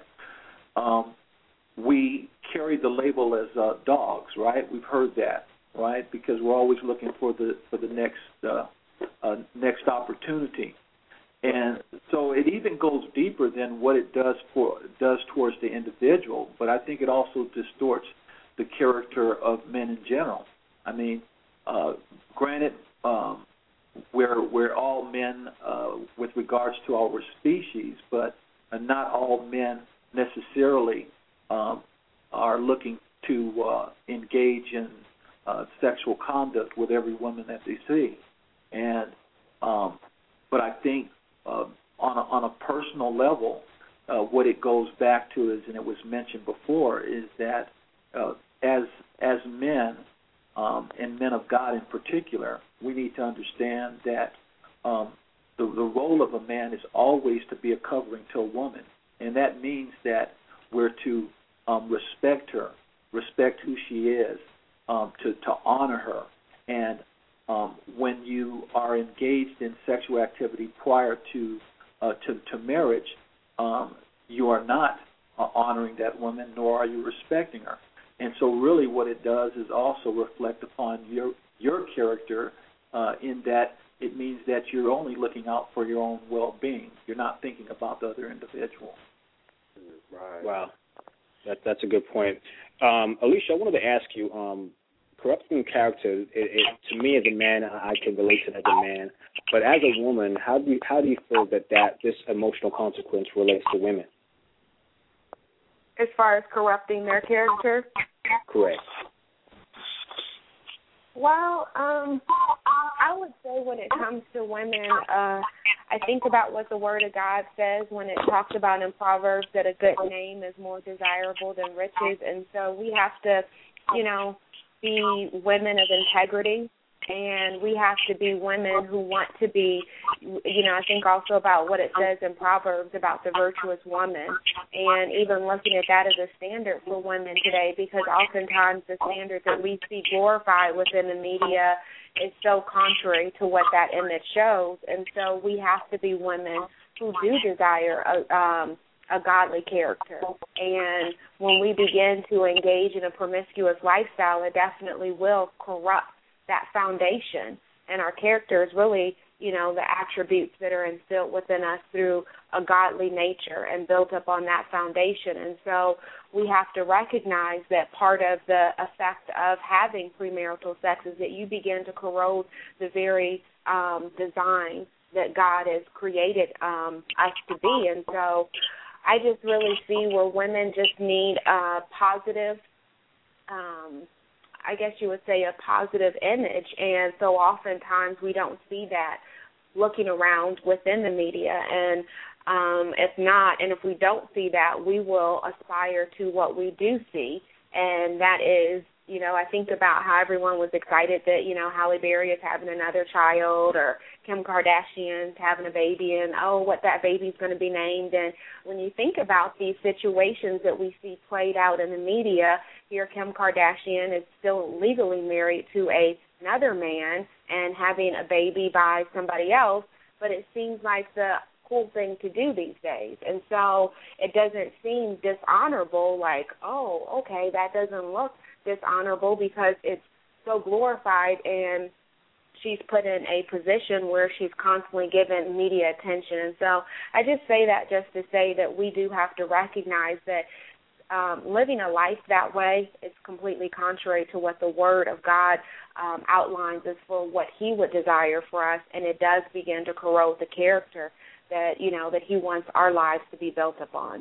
We carry the label as dogs, right? We've heard that, right? Because we're always looking for the next opportunity, and so it even goes deeper than what it does towards the individual. But I think it also distorts the character of men in general. I mean, granted, we're all men with regards to our species, but not all men necessarily are looking to engage in sexual conduct with every woman that they see. And but I think on a personal level, what it goes back to is, and it was mentioned before, is that as men and men of God in particular, we need to understand that the role of a man is always to be a covering to a woman, and that means that we're to respect her, respect who she is, to honor her, and when you are engaged in sexual activity prior to to marriage, you are not honoring that woman, nor are you respecting her. And so really what it does is also reflect upon your character in that it means that you're only looking out for your own well-being. You're not thinking about the other individual. Right. Wow. That's a good point. Alicia, I wanted to ask you, corrupting character, to me as a man, I can relate to that as a man. But as a woman, how do you feel that this emotional consequence relates to women? As far as corrupting their character? Correct. Well, I would say when it comes to women, I think about what the Word of God says when it talks about in Proverbs that a good name is more desirable than riches. And so we have to, be women of integrity, and we have to be women who want to be, I think also about what it says in Proverbs about the virtuous woman, and even looking at that as a standard for women today, because oftentimes the standard that we see glorified within the media is so contrary to what that image shows. And so we have to be women who do desire a godly character. And when we begin to engage in a promiscuous lifestyle, it definitely will corrupt that foundation. And our character is really, the attributes that are instilled within us through a godly nature and built up on that foundation. And so we have to recognize that part of the effect of having premarital sex is that you begin to corrode the very design that God has created us to be. And so I just really see where women just need a positive, I guess you would say a positive image. And so oftentimes we don't see that looking around within the media. And if we don't see that, we will aspire to what we do see. And that is, I think about how everyone was excited that, Halle Berry is having another child, or Kim Kardashian's having a baby, and, what that baby's going to be named. And when you think about these situations that we see played out in the media, here Kim Kardashian is still legally married to another man and having a baby by somebody else, but it seems like the cool thing to do these days. And so it doesn't seem dishonorable, like, okay, that doesn't look dishonorable because it's so glorified and she's put in a position where she's constantly given media attention. And so I just say that just to say that we do have to recognize that living a life that way is completely contrary to what the Word of God outlines as for what He would desire for us, and it does begin to corrode the character that that He wants our lives to be built upon.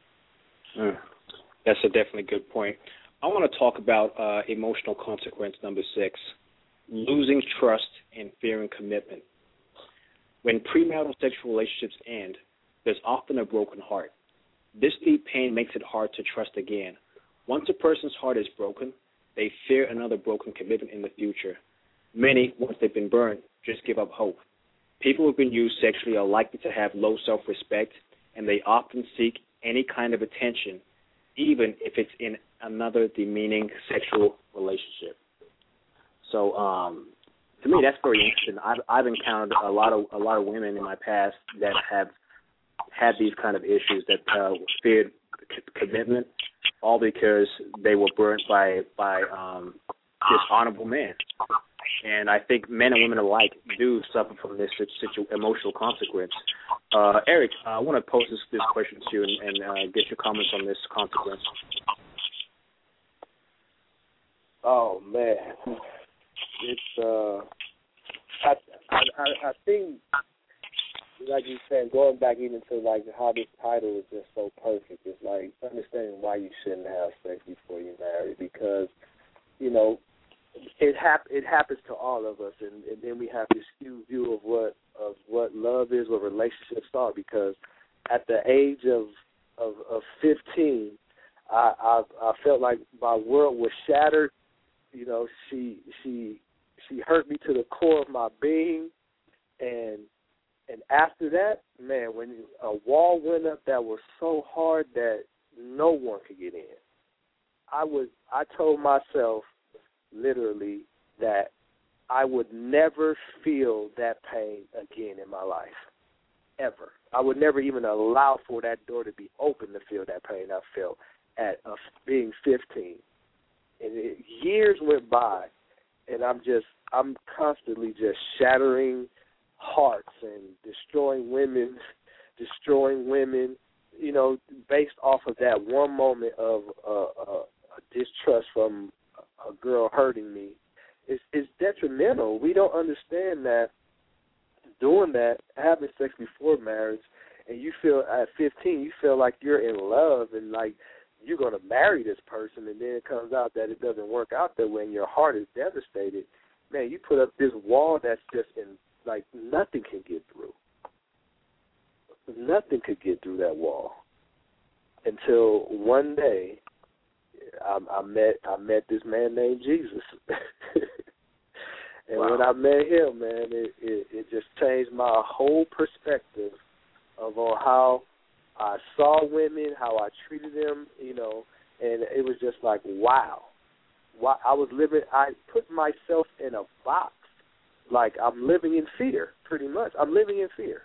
That's a definitely good point. I want to talk about emotional consequence number 6, losing trust and fearing commitment. When premarital sexual relationships end, there's often a broken heart. This deep pain makes it hard to trust again. Once a person's heart is broken, they fear another broken commitment in the future. Many, once they've been burned, just give up hope. People who've been used sexually are likely to have low self-respect, and they often seek any kind of attention, even if it's in another demeaning sexual relationship. So, to me, that's very interesting. I've encountered a lot of women in my past that have had these kind of issues, that feared commitment, all because they were burnt by dishonorable men. And I think men and women alike do suffer from this emotional consequence. Eric, I want to pose this question to you and get your comments on this consequence. Oh man, it's I think, like you said, going back even to like how this title is just so perfect. It's like understanding why you shouldn't have sex before you marry, because it happens to all of us, and then we have this skewed view of what love is, what relationships are. Because at the age of 15, I felt like my world was shattered. She hurt me to the core of my being, and after that, man, when a wall went up that was so hard that no one could get in, I told myself literally that I would never feel that pain again in my life. ever. I would never even allow for that door to be open to feel that pain I felt at being 15. And years went by, and I'm constantly just shattering hearts and destroying women, you know, based off of that one moment of a distrust from a girl hurting me. It's detrimental. We don't understand that doing that, having sex before marriage, and you feel at 15, you feel like you're in love and like you're going to marry this person, and then it comes out that it doesn't work out that way and your heart is devastated. Man, you put up this wall that's just like nothing can get through. Nothing could get through that wall until one day I met this man named Jesus. And wow. When I met him, man, it just changed my whole perspective of on how I saw women, how I treated them, you know, and it was just like, wow. I put myself in a box, like I'm living in fear, pretty much. I'm living in fear.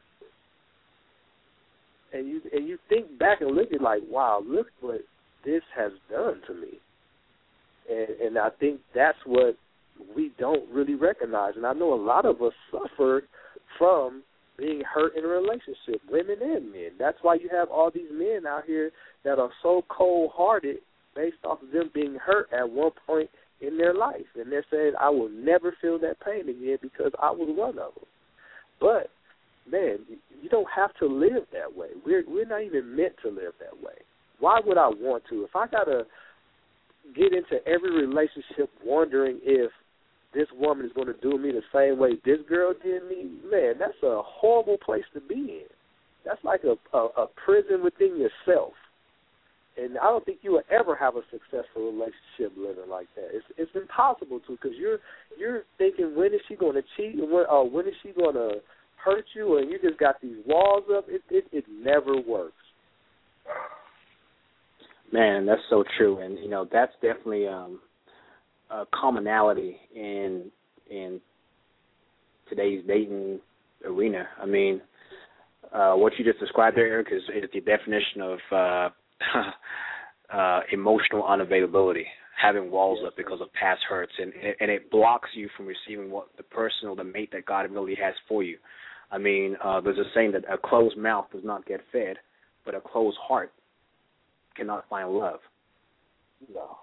And you think back and look at like, wow, look what this has done to me. And I think that's what we don't really recognize. And I know a lot of us suffered from being hurt in a relationship, women and men. That's why you have all these men out here that are so cold-hearted based off of them being hurt at one point in their life. And they're saying, I will never feel that pain again because I was one of them. But, man, you don't have to live that way. We're not even meant to live that way. Why would I want to? If I got to get into every relationship wondering if this woman is going to do me the same way this girl did me, man, that's a horrible place to be in. That's like a prison within yourself. And I don't think you will ever have a successful relationship living like that. It's impossible to, because you're thinking, when is she going to cheat? And when is she going to hurt you? And you just got these walls up. It never works. Man, that's so true. And, you know, that's definitely a commonality in today's dating arena. I mean, what you just described there, Eric, is the definition of emotional unavailability, having walls up because of past hurts, and it blocks you from receiving what the person or the mate that God really has for you. I mean, there's a saying that a closed mouth does not get fed, but a closed heart cannot find love. No.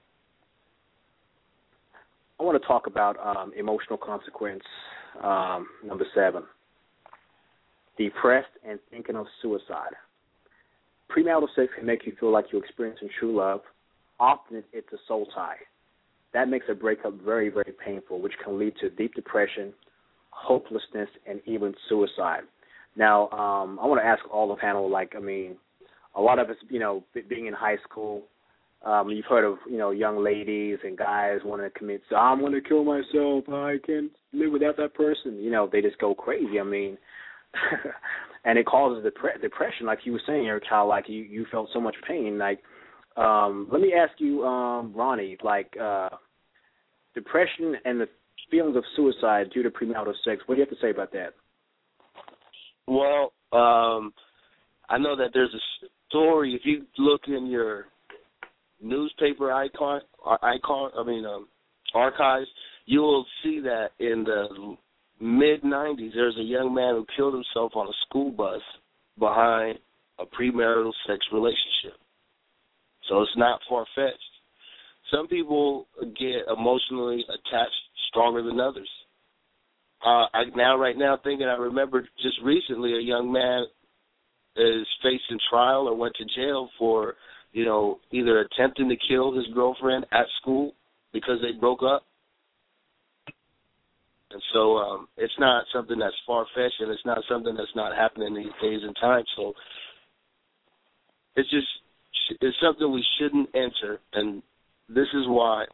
I want to talk about emotional consequence number 7. Depressed and thinking of suicide. Premarital sex can make you feel like you're experiencing true love. Often it's a soul tie. That makes a breakup very, very painful, which can lead to deep depression, hopelessness, and even suicide. Now, I want to ask all the panel, like, I mean, a lot of us, you know, being in high school, you've heard of, you know, young ladies and guys wanting to commit, so I'm going to kill myself, I can't live without that person. You know, they just go crazy. I mean, and it causes depression, like you were saying, Eric, how, like, you felt so much pain. Like, let me ask you, Ronnie, like, depression and the feelings of suicide due to premarital sex, what do you have to say about that? Well, I know that there's a story. If you look in your newspaper archives, you will see that in the mid-'90s, there's a young man who killed himself on a school bus behind a premarital sex relationship. So it's not far-fetched. Some people get emotionally attached stronger than others. Right now, thinking, I remember just recently a young man is facing trial or went to jail for, you know, either attempting to kill his girlfriend at school because they broke up. And so it's not something that's far-fetched, and it's not something that's not happening these days and times. So it's something we shouldn't enter, and this is why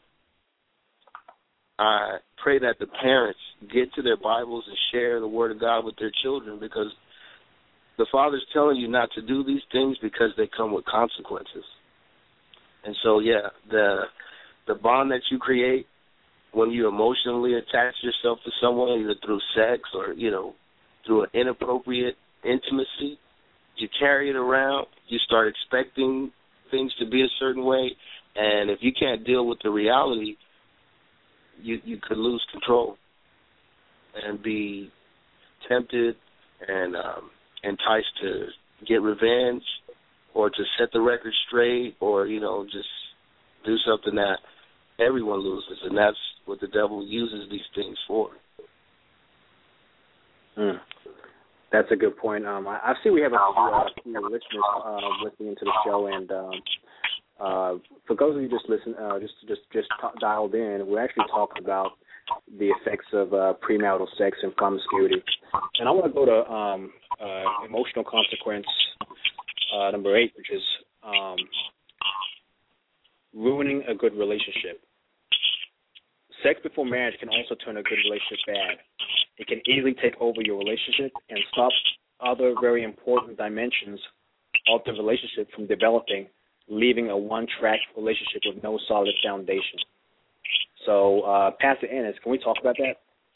I pray that the parents get to their Bibles and share the Word of God with their children, because the Father's telling you not to do these things because they come with consequences. And so, yeah, the bond that you create when you emotionally attach yourself to someone, either through sex or, you know, through an inappropriate intimacy. You carry it around. You start expecting things to be a certain way, and if you can't deal with the reality, you could lose control and be tempted and enticed to get revenge or to set the record straight or, just do something that everyone loses, and that's what the devil uses these things for. That's a good point. I see we have a few listeners listening to the show, and for those of you just listen, just dialed in, we're actually talking about the effects of premarital sex and promiscuity. And I want to go to emotional consequence number 8, which is ruining a good relationship. Sex before marriage can also turn a good relationship bad. It can easily take over your relationship and stop other very important dimensions of the relationship from developing, leaving a one-track relationship with no solid foundation. So, Pastor Ennis, can we talk about that?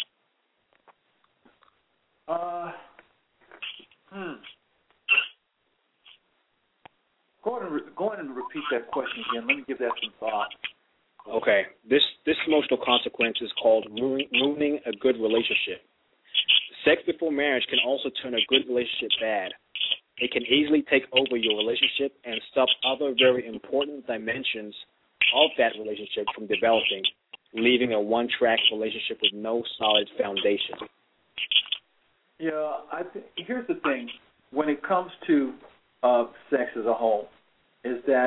Go ahead and repeat that question again. Let me give that some thought. Okay. This emotional consequence is called ruining a good relationship. Sex before marriage can also turn a good relationship bad. It can easily take over your relationship and stop other very important dimensions of that relationship from developing, leaving a one-track relationship with no solid foundation. Yeah, here's the thing. When it comes to sex as a whole, is that,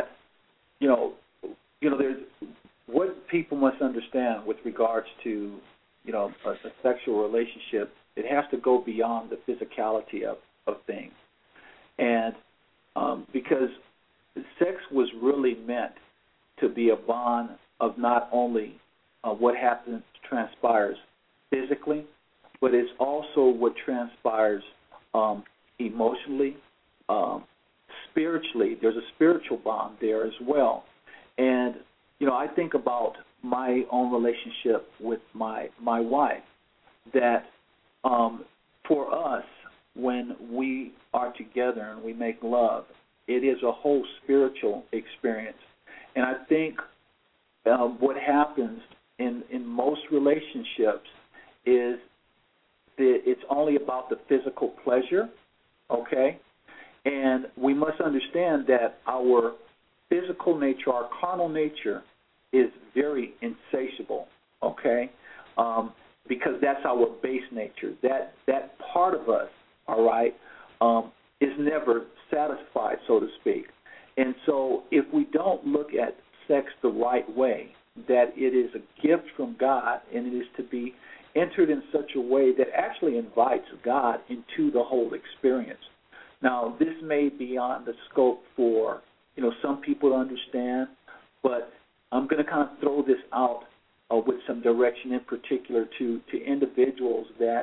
there's what people must understand with regards to, a sexual relationship. It has to go beyond the physicality of things. And because sex was really meant to be a bond of not only what transpires physically, but it's also what transpires emotionally, spiritually. There's a spiritual bond there as well. And, I think about my own relationship with my wife, that for us, when we are together and we make love, it is a whole spiritual experience. And I think what happens in most relationships is that it's only about the physical pleasure, okay? And we must understand that our physical nature, our carnal nature, is very insatiable, okay? Because that's our base nature. That part of us, all right, is never satisfied, so to speak. And so if we don't look at sex the right way, that it is a gift from God and it is to be entered in such a way that actually invites God into the whole experience. Now, this may be beyond the scope for, some people to understand, but I'm going to kind of throw this out with some direction in particular to individuals that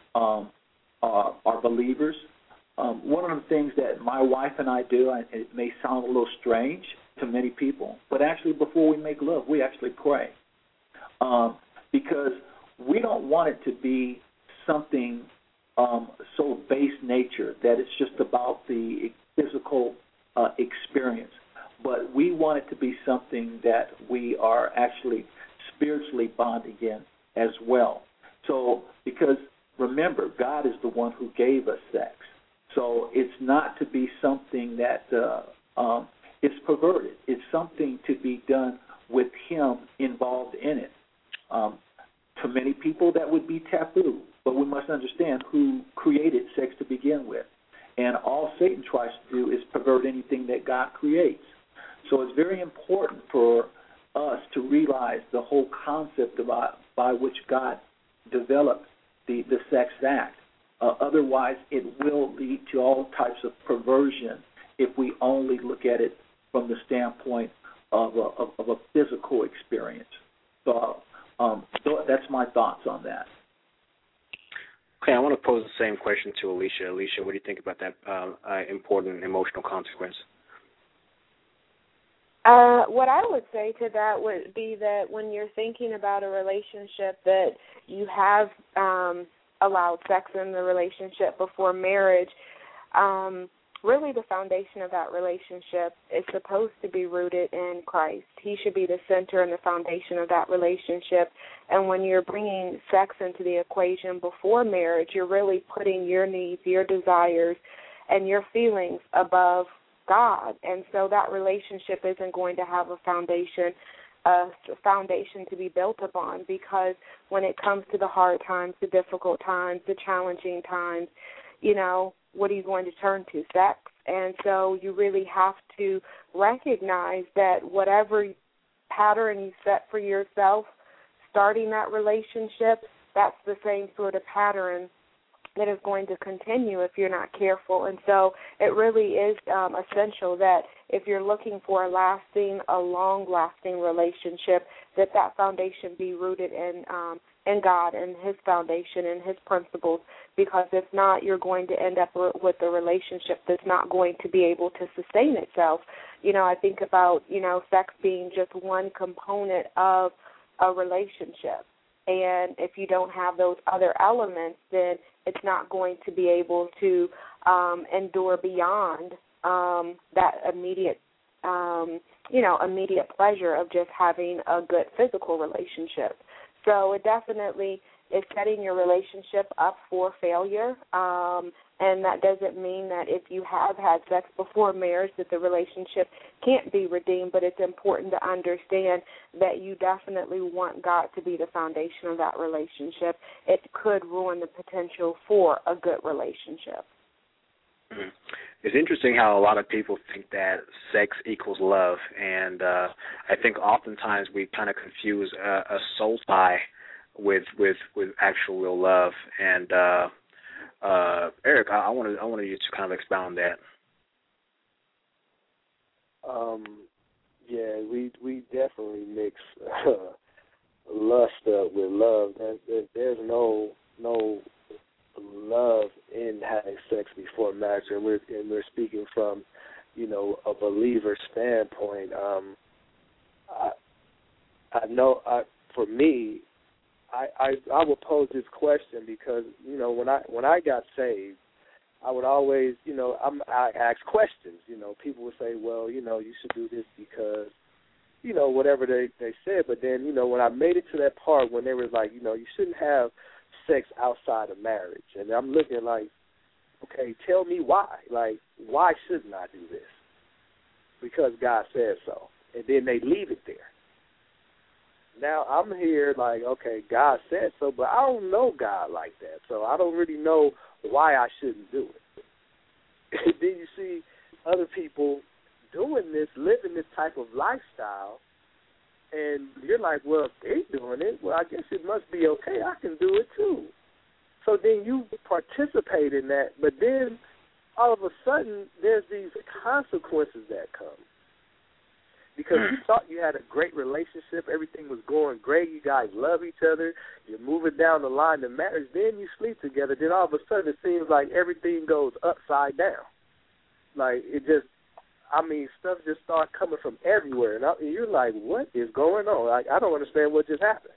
are believers. One of the things that my wife and I do, it may sound a little strange to many people, but actually before we make love, we actually pray. Because we don't want it to be something so base nature that it's just about the physical experience, but we want it to be something that we are actually spiritually bonding in as well. So, because remember, God is the one who gave us sex. So it's not to be something that is perverted. It's something to be done with Him involved in it. To many people, that would be taboo, but we must understand who created sex to begin with. And all Satan tries to do is pervert anything that God creates. So it's very important for us to realize the whole concept by which God developed the sex act. Otherwise, it will lead to all types of perversion if we only look at it from the standpoint of a physical experience. So that's my thoughts on that. Okay, I want to pose the same question to Alicia. Alicia, what do you think about that important emotional consequence? What I would say to that would be that when you're thinking about a relationship that you have allowed sex in the relationship before marriage, really the foundation of that relationship is supposed to be rooted in Christ. He should be the center and the foundation of that relationship. And when you're bringing sex into the equation before marriage, you're really putting your needs, your desires, and your feelings above God. And so that relationship isn't going to have a foundation to be built upon, because when it comes to the hard times, the difficult times, the challenging times, what are you going to turn to? Sex. And so you really have to recognize that whatever pattern you set for yourself starting that relationship, that's the same sort of pattern that is going to continue if you're not careful. And so it really is essential that if you're looking for a long-lasting relationship, that foundation be rooted in God and His foundation and His principles, because if not, you're going to end up with a relationship that's not going to be able to sustain itself. I think about, sex being just one component of a relationship. And if you don't have those other elements, then it's not going to be able to endure beyond that immediate pleasure of just having a good physical relationship. So it definitely is setting your relationship up for failure. And that doesn't mean that if you have had sex before marriage that the relationship can't be redeemed, but it's important to understand that you definitely want God to be the foundation of that relationship. It could ruin the potential for a good relationship. It's interesting how a lot of people think that sex equals love, and I think oftentimes we kind of confuse a soul tie with actual real love. And Eric, I wanted you to kind of expound on that. Yeah, we definitely mix lust up with love. There's no love in having sex before marriage, and we're speaking from a believer standpoint. I know for me, I will pose this question because when I got saved, I would always I ask questions. People would say, well, you should do this because whatever they said. But then when I made it to that part when they were like, you shouldn't have sex outside of marriage, and I'm looking like, okay, tell me why. Like, why shouldn't I do this? Because God said so, and then they leave it there. Now I'm here like, okay, God said so, but I don't know God like that, so I don't really know why I shouldn't do it. Then you see other people doing this, living this type of lifestyle, and you're like, well, if they're doing it, well, I guess it must be okay. I can do it too. So then you participate in that, but then all of a sudden there's these consequences that come. Because you thought you had a great relationship, everything was going great, you guys love each other, you're moving down the line to marriage, then you sleep together, then all of a sudden it seems like everything goes upside down. Like, stuff just starts coming from everywhere, and you're like, what is going on? Like, I don't understand what just happened.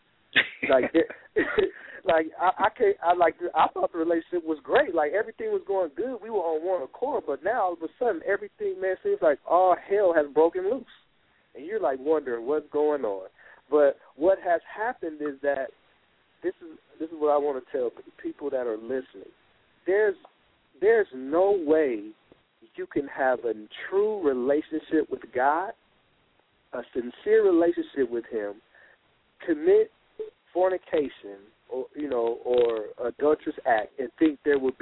I thought the relationship was great. Like, everything was going good. We were on one accord, but now all of a sudden everything, man, seems like all hell has broken loose. And you're like wondering what's going on. But what has happened is that this is what I want to tell people that are listening. There's no way you can have a true relationship with God, a sincere relationship with Him, commit fornication or adulterous act and think there will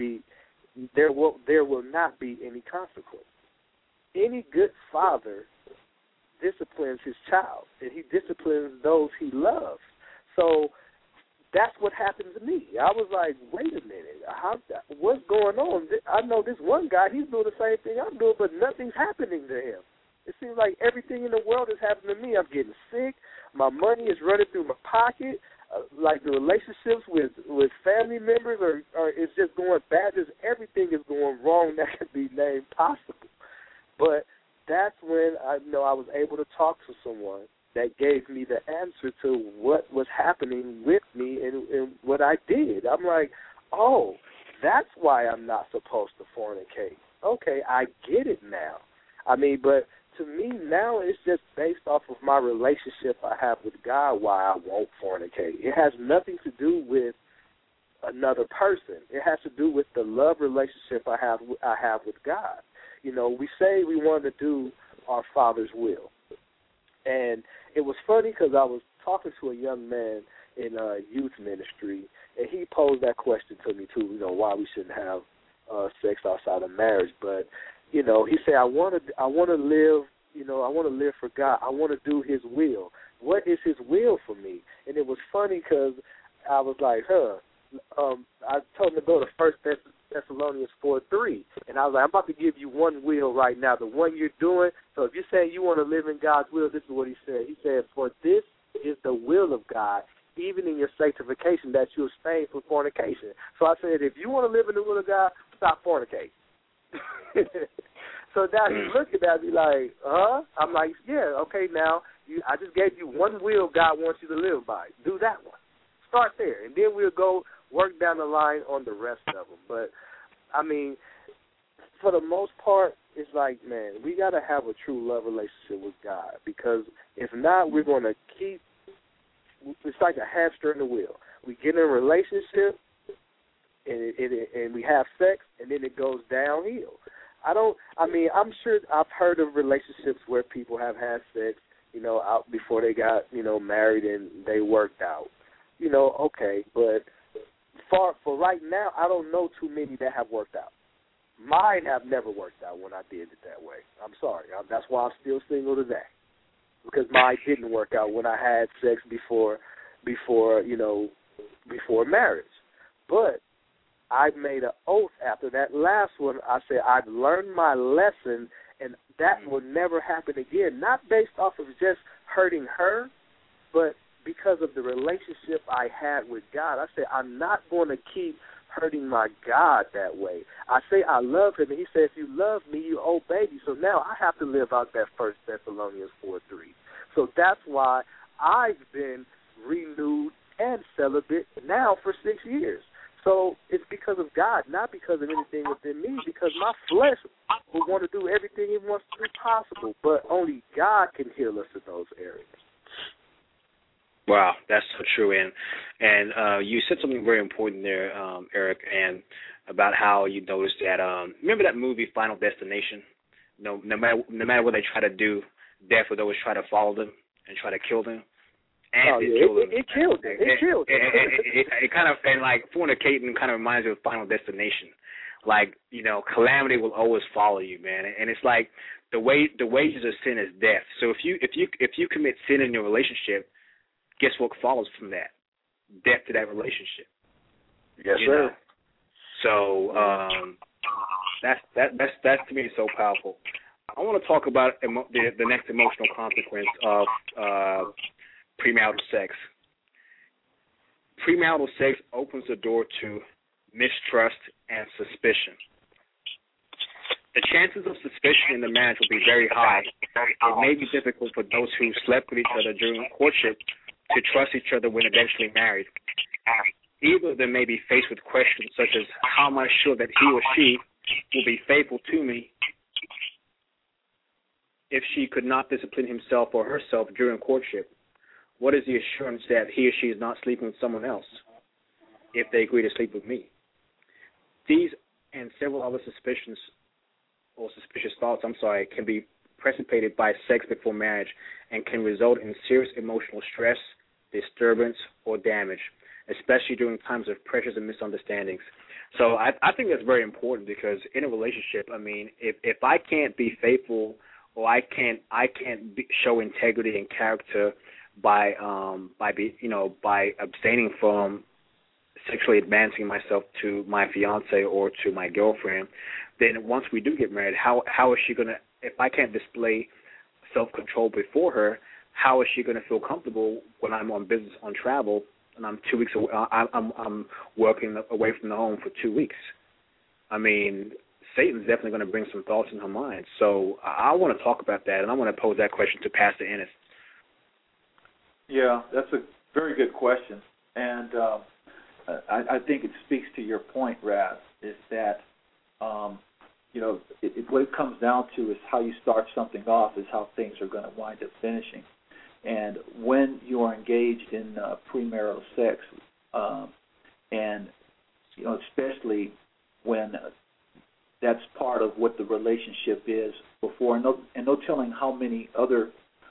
not be any consequence. Any good father disciplines his child, and he disciplines those he loves. So that's what happened to me. I was like, wait a minute, what's going on? I know this one guy, he's doing the same thing I'm doing, but nothing's happening to him. It seems like everything in the world is happening to me. I'm getting sick. My money is running through my pocket. Like the relationships with family members are it's just going bad. Just everything is going wrong that could be named possible. But that's when I was able to talk to someone that gave me the answer to what was happening with me and what I did. I'm like, oh, that's why I'm not supposed to fornicate. Okay, I get it now. I mean, but to me now it's just based off of my relationship I have with God why I won't fornicate. It has nothing to do with another person. It has to do with the love relationship I have with God. You know, we say we want to do our Father's will. And it was funny because I was talking to a young man in youth ministry, and he posed that question to me too, you know, why we shouldn't have sex outside of marriage. But, you know, he said, I want to live, you know, I want to live for God. I want to do his will. What is his will for me? And it was funny because I was like, I told him to go to 1 Thessalonians 4:3, and I was like, I'm about to give you one will right now, the one you're doing. So if you're saying you want to live in God's will, this is what he said. He said, for this is the will of God, even in your sanctification, that you abstain from fornication. So I said, if you want to live in the will of God, stop fornicating. So now he's looking at me like, I'm like, yeah, okay, now I just gave you one will God wants you to live by. Do that one. Start there, and then we'll go work down the line on the rest of them. But, I mean, for the most part, it's like, man, we got to have a true love relationship with God, because if not, we're going to keep, it's like a hamster in the wheel. We get in a relationship, and we have sex, and then it goes downhill. I'm sure I've heard of relationships where people have had sex, you know, out before they got, you know, married and they worked out. You know, okay, but for right now, I don't know too many that have worked out. Mine have never worked out when I did it that way. I'm sorry. That's why I'm still single today, because mine didn't work out when I had sex before marriage. But I made an oath after that last one. I said I've learned my lesson, and that will never happen again. Not based off of just hurting her, but because of the relationship I had with God. I said, I'm not going to keep hurting my God that way. I say I love him, and he said, if you love me, you obey me. So now I have to live out that 1 Thessalonians 4:3. So that's why I've been renewed and celibate now for 6 years. So it's because of God, not because of anything within me, because my flesh will want to do everything it wants to be possible, but only God can heal us in those areas. Wow, that's so true. And you said something very important there, Eric, and about how you noticed that. Remember that movie Final Destination? No matter what they try to do, death would always try to follow them and try to kill them. And it killed them. It kind of, and like fornicating kind of reminds me of Final Destination. Like, you know, calamity will always follow you, man. And it's like the wages of sin is death. So if you commit sin in your relationship, guess what follows from that? Death to that relationship. Yes, sir. So that's to me so powerful. I want to talk about the next emotional consequence of premarital sex. Premarital sex opens the door to mistrust and suspicion. The chances of suspicion in the marriage will be very high. It may be difficult for those who slept with each other during courtship to trust each other when eventually married. Either of them may be faced with questions such as, how am I sure that he or she will be faithful to me if she could not discipline himself or herself during courtship? What is the assurance that he or she is not sleeping with someone else if they agree to sleep with me? These and several other suspicious thoughts, can be precipitated by sex before marriage and can result in serious emotional stress, disturbance, or damage, especially during times of pressures and misunderstandings. So I think that's very important, because in a relationship, I mean, if I can't be faithful, or I can't show integrity and character by abstaining from sexually advancing myself to my fiance or to my girlfriend, then once we do get married, how is she going to, if I can't display self-control before her, how is she going to feel comfortable when I'm on business, on travel, and I'm 2 weeks away, I'm working away from the home for 2 weeks? I mean, Satan's definitely going to bring some thoughts in her mind. So I want to talk about that, and I want to pose that question to Pastor Ennis. Yeah, that's a very good question, and I think it speaks to your point, Raz, is that what it comes down to is how you start something off is how things are going to wind up finishing. And when you are engaged in premarital sex, and especially when that's part of what the relationship is before, and no telling how many other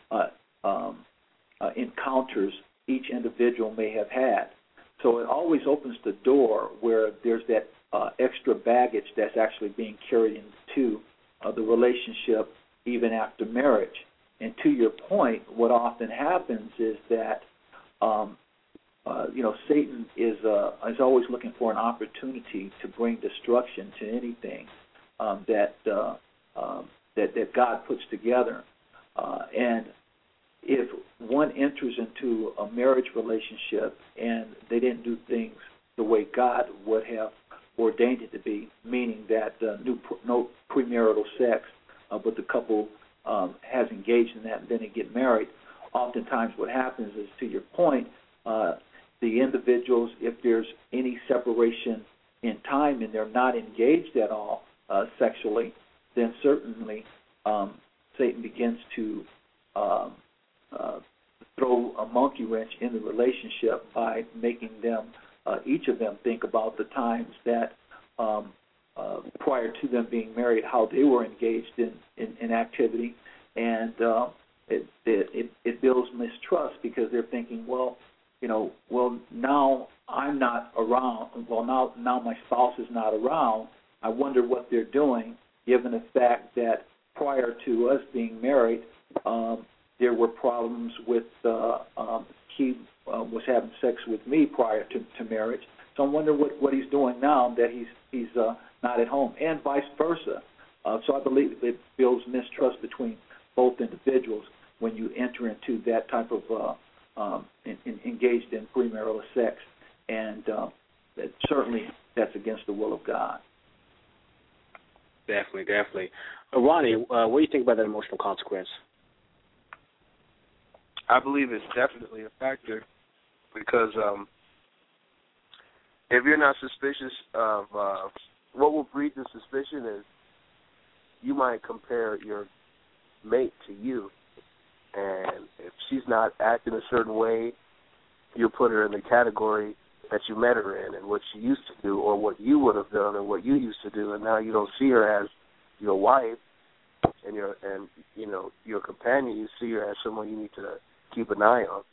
encounters each individual may have had. So it always opens the door where there's that extra baggage that's actually being carried into the relationship even after marriage. And to your point, what often happens is that Satan is always looking for an opportunity to bring destruction to anything that God puts together. And if one enters into a marriage relationship and they didn't do things the way God would have ordained it to be, meaning that no premarital sex, but the couple has engaged in that and then they get married, oftentimes what happens is, to your point, the individuals, if there's any separation in time and they're not engaged at all sexually, then certainly Satan begins to throw a monkey wrench in the relationship by making them, each of them, think about the times that prior to them being married, how they were engaged in activity, and it builds mistrust because they're thinking, well, now I'm not around. Well, now my spouse is not around. I wonder what they're doing, given the fact that prior to us being married, there were problems with he was having sex with me prior to marriage. So I wonder what he's doing now that he's not at home, and vice versa. So I believe it builds mistrust between both individuals when you enter into that type of engaged in premarital sex, and that certainly that's against the will of God. Definitely. Ronnie, what do you think about that emotional consequence? I believe it's definitely a factor because if you're not suspicious of what will breed the suspicion is you might compare your mate to you, and if she's not acting a certain way, you'll put her in the category that you met her in and what she used to do or what you would have done or what you used to do, and now you don't see her as your wife and your companion. You see her as someone you need to keep an eye on.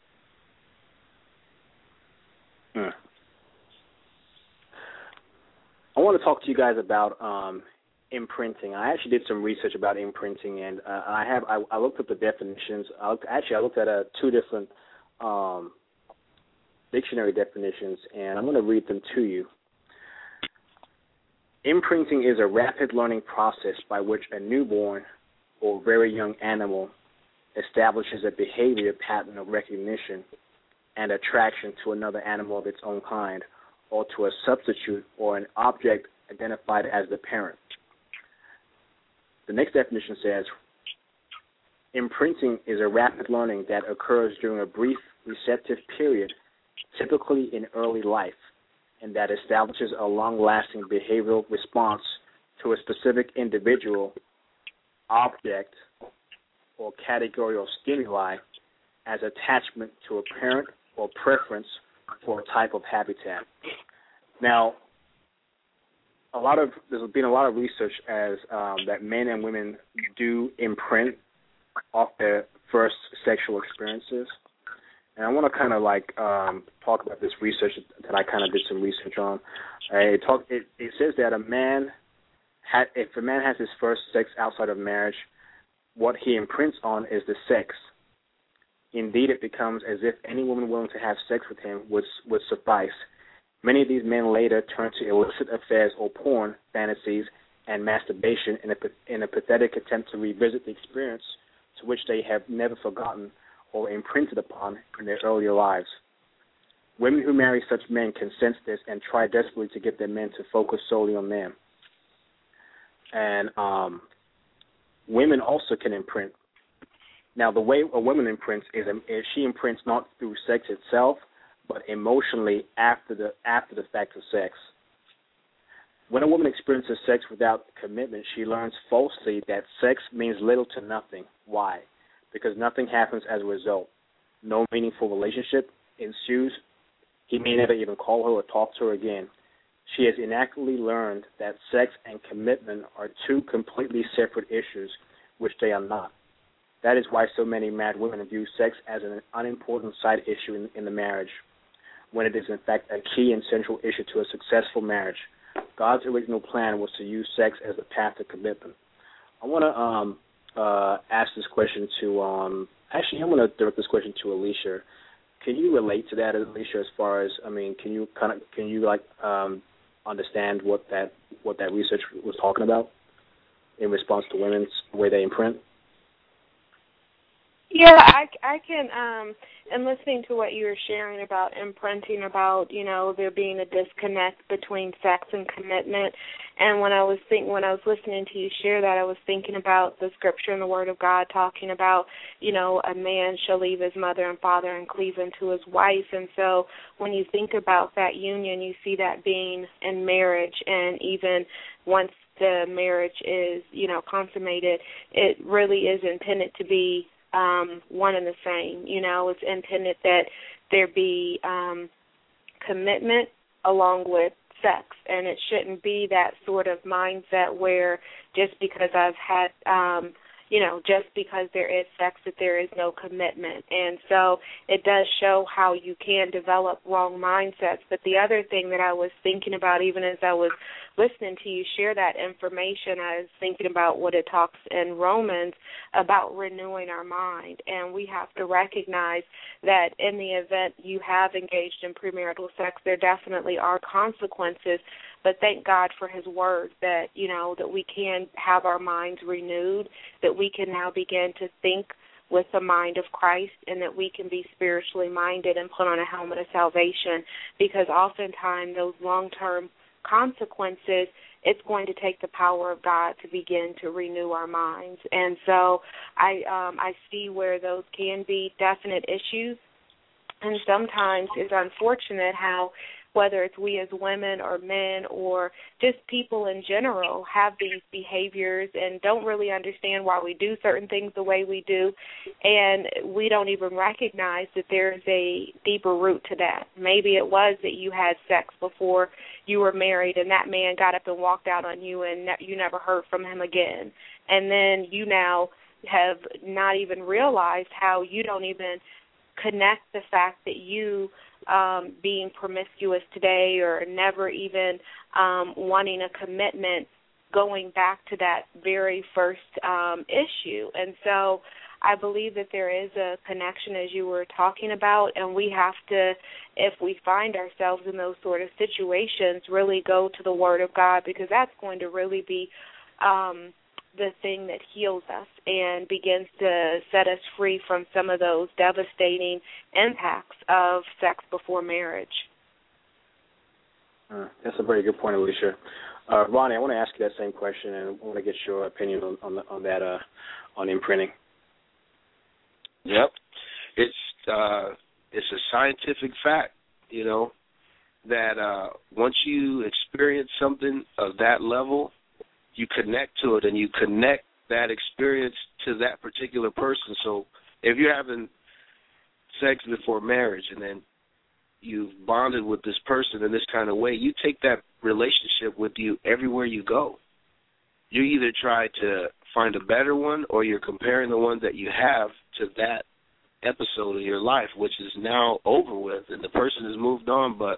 I want to talk to you guys about imprinting. I actually did some research about imprinting, and I looked up the definitions. I looked at two different dictionary definitions, and I'm going to read them to you. Imprinting is a rapid learning process by which a newborn or very young animal establishes a behavior pattern of recognition and attraction to another animal of its own kind, or to a substitute or an object identified as the parent. The next definition says, imprinting is a rapid learning that occurs during a brief receptive period, typically in early life, and that establishes a long-lasting behavioral response to a specific individual, object, or category of stimuli as attachment to a parent or preference for a type of habitat. Now, there's been a lot of research as that men and women do imprint off their first sexual experiences. And I want to kind of talk about this research that I kind of did some research on. It says that if a man has his first sex outside of marriage, what he imprints on is the sex. Indeed, it becomes as if any woman willing to have sex with him would suffice. Many of these men later turn to illicit affairs or porn fantasies and masturbation in a pathetic attempt to revisit the experience to which they have never forgotten or imprinted upon in their earlier lives. Women who marry such men can sense this and try desperately to get their men to focus solely on them. And women also can imprint. Now, the way a woman imprints is she imprints not through sex itself, but emotionally after the fact of sex. When a woman experiences sex without commitment, she learns falsely that sex means little to nothing. Why? Because nothing happens as a result. No meaningful relationship ensues. He may never even call her or talk to her again. She has inaccurately learned that sex and commitment are two completely separate issues, which they are not. That is why so many mad women view sex as an unimportant side issue in the marriage, when it is in fact a key and central issue to a successful marriage. God's original plan was to use sex as the path to commitment. I want to ask this question to actually, I'm going to direct this question to Alicia. Can you relate to that, Alicia? As far as, I mean, can you understand what that research was talking about in response to women's way they imprint? Yeah, I can. And listening to what you were sharing about imprinting, about there being a disconnect between sex and commitment, and when I was listening to you share that, I was thinking about the scripture in the Word of God talking about a man shall leave his mother and father and cleave unto his wife, and so when you think about that union, you see that being in marriage, and even once the marriage is consummated, it really is intended to be one and the same. It's intended that there be commitment along with sex, and it shouldn't be that sort of mindset where just because I've had, just because there is sex that there is no commitment. And so it does show how you can develop wrong mindsets. But the other thing that I was thinking about, even as I was listening to you share that information, I was thinking about what it talks in Romans about renewing our mind. And we have to recognize that in the event you have engaged in premarital sex, there definitely are consequences. But thank God for his word that, that we can have our minds renewed, that we can now begin to think with the mind of Christ, and that we can be spiritually minded and put on a helmet of salvation, because oftentimes those long-term consequences, it's going to take the power of God to begin to renew our minds. And so I see where those can be definite issues, and sometimes it's unfortunate how, whether it's we as women or men or just people in general, have these behaviors and don't really understand why we do certain things the way we do, and we don't even recognize that there's a deeper root to that. Maybe it was that you had sex before you were married and that man got up and walked out on you and you never heard from him again. And then you now have not even realized how you don't even connect the fact that you being promiscuous today or never even wanting a commitment, going back to that very first issue. And so I believe that there is a connection, as you were talking about, and we have to, if we find ourselves in those sort of situations, really go to the Word of God, because that's going to really be the thing that heals us and begins to set us free from some of those devastating impacts of sex before marriage. That's a very good point, Alicia. Ronnie, I want to ask you that same question, and I want to get your opinion on that, on imprinting. Yep. It's a scientific fact, that once you experience something of that level, you connect to it, and you connect that experience to that particular person. So if you're having sex before marriage and then you've bonded with this person in this kind of way, you take that relationship with you everywhere you go. You either try to find a better one, or you're comparing the one that you have to that episode of your life, which is now over with, and the person has moved on, but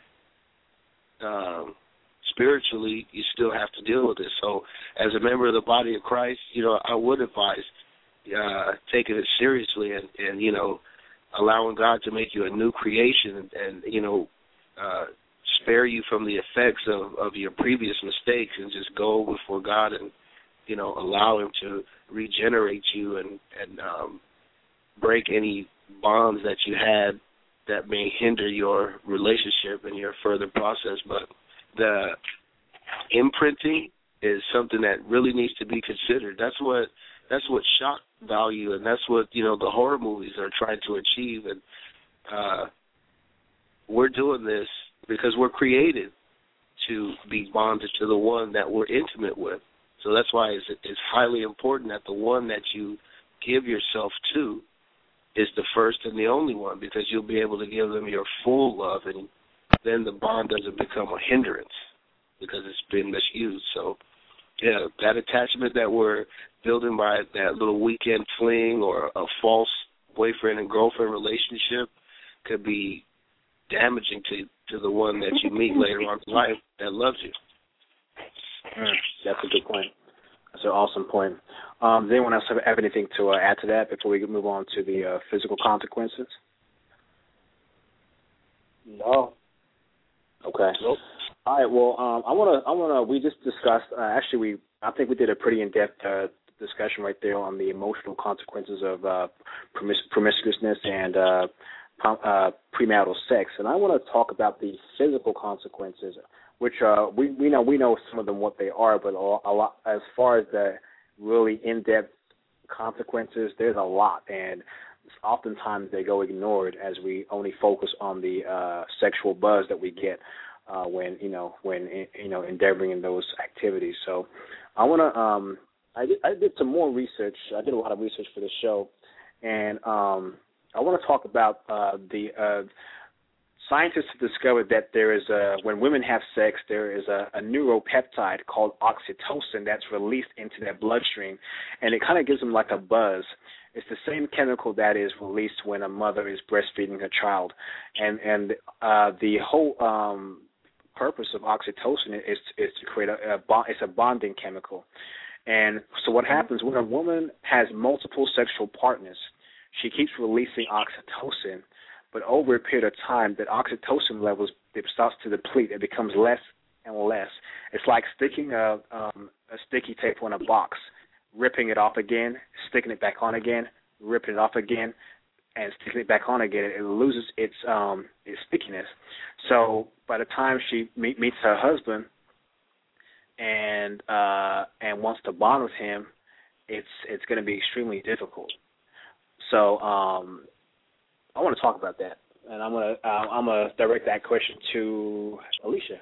spiritually, you still have to deal with it. So as a member of the body of Christ, I would advise taking it seriously and allowing God to make you a new creation and spare you from the effects of your previous mistakes, and just go before God and, allow him to regenerate you and break any bonds that you had that may hinder your relationship and your further process. But the imprinting is something that really needs to be considered. That's what shock value, and that's what the horror movies are trying to achieve. And we're doing this because we're created to be bonded to the one that we're intimate with. So that's why it's highly important that the one that you give yourself to is the first and the only one, because you'll be able to give them your full love, and then the bond doesn't become a hindrance because it's been misused. So, yeah, that attachment that we're building by that little weekend fling or a false boyfriend and girlfriend relationship could be damaging to the one that you meet later on in life that loves you. That's a good point. That's an awesome point. Does anyone else have anything to add to that before we move on to the physical consequences? No. Okay. Nope. All right. Well, I wanna. We just discussed. I think we did a pretty in-depth discussion right there on the emotional consequences of promiscuousness and premarital sex, and I want to talk about the physical consequences, which we know some of them what they are, but a lot as far as the really in-depth consequences, there's a lot, and oftentimes they go ignored as we only focus on the sexual buzz that we get when endeavoring in those activities. So I want to I did some more research. I did a lot of research for the show, and I want to talk about the scientists have discovered that there is when women have sex, there is a neuropeptide called oxytocin that's released into their bloodstream, and it kind of gives them like a buzz. It's the same chemical that is released when a mother is breastfeeding her child, and the whole purpose of oxytocin is to create it's a bonding chemical. And so what happens when a woman has multiple sexual partners, she keeps releasing oxytocin, but over a period of time, that oxytocin levels, it starts to deplete. It becomes less and less. It's like sticking a sticky tape on a box, ripping it off again, sticking it back on again, ripping it off again, and sticking it back on again. It loses its stickiness. So by the time she meets her husband and wants to bond with him, it's going to be extremely difficult. So I want to talk about that, and I'm gonna direct that question to Alicia.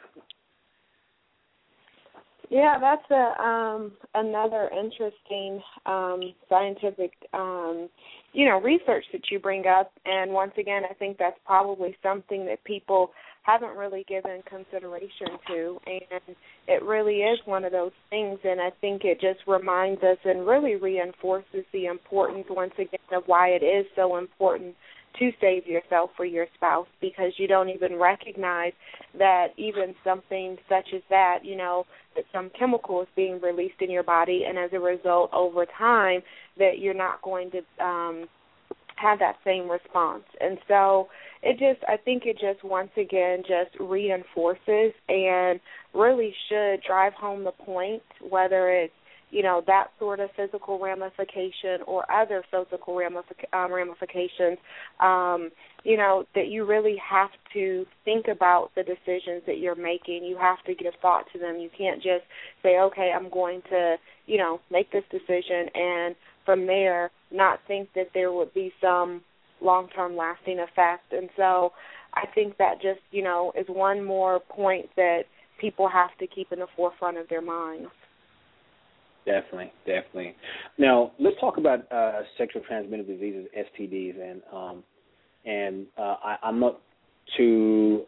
Yeah, that's another interesting scientific research that you bring up, and once again, I think that's probably something that people haven't really given consideration to, and it really is one of those things, and I think it just reminds us and really reinforces the importance, once again, of why it is so important to save yourself for your spouse, because you don't even recognize that even something such as that, that some chemical is being released in your body, and as a result, over time, that you're not going to have that same response. And so I think it just once again just reinforces and really should drive home the point, whether it's that sort of physical ramification or other physical ramifications, that you really have to think about the decisions that you're making. You have to give thought to them. You can't just say, okay, I'm going to, make this decision, and from there not think that there would be some long-term lasting effect. And so I think that just, is one more point that people have to keep in the forefront of their minds. Definitely. Now, let's talk about sexual transmitted diseases, STDs, and I'm not too